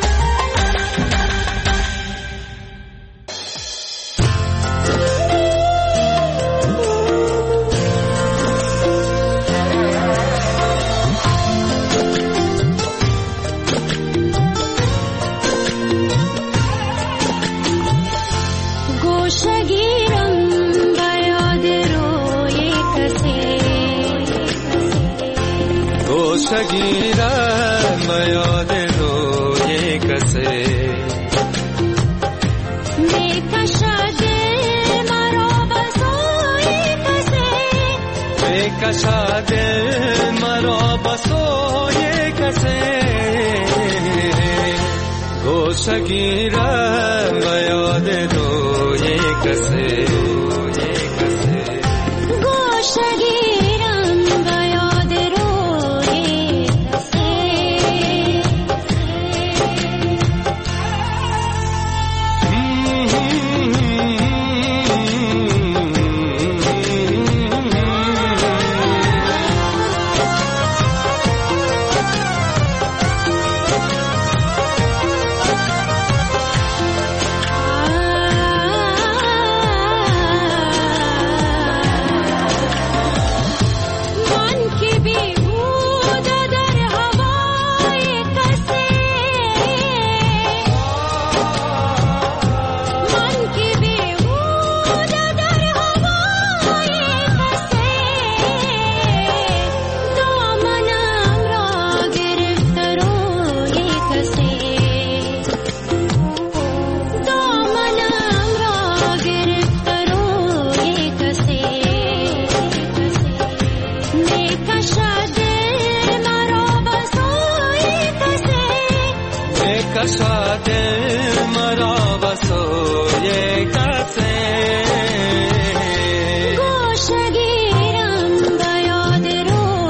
گیرم به یاد روی کسی میکشد مرا به سوی کسی میکشد مرا به سوی کسی گوشه گیرم به یاد روی کسی گوشه گیرم به یاد روی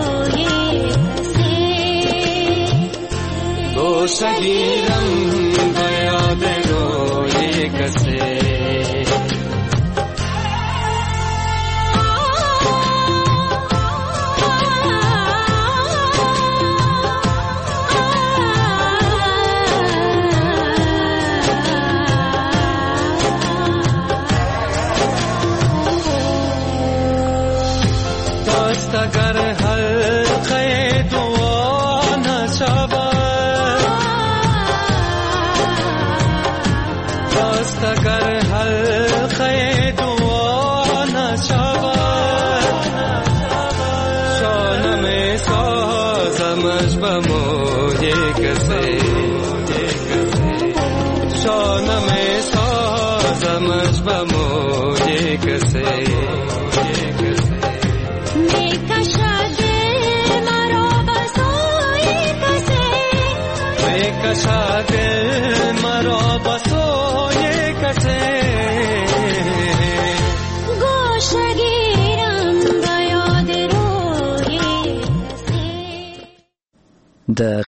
گوشه گیرم کسی اگر حلقه دعا نشود دست اگر حلقه دعا نشود شانه سازمش به موی کسی شانه سازمش به موی کسی شاگل مرا بسوی کسی گوشگیرم با یاد روی کسی. د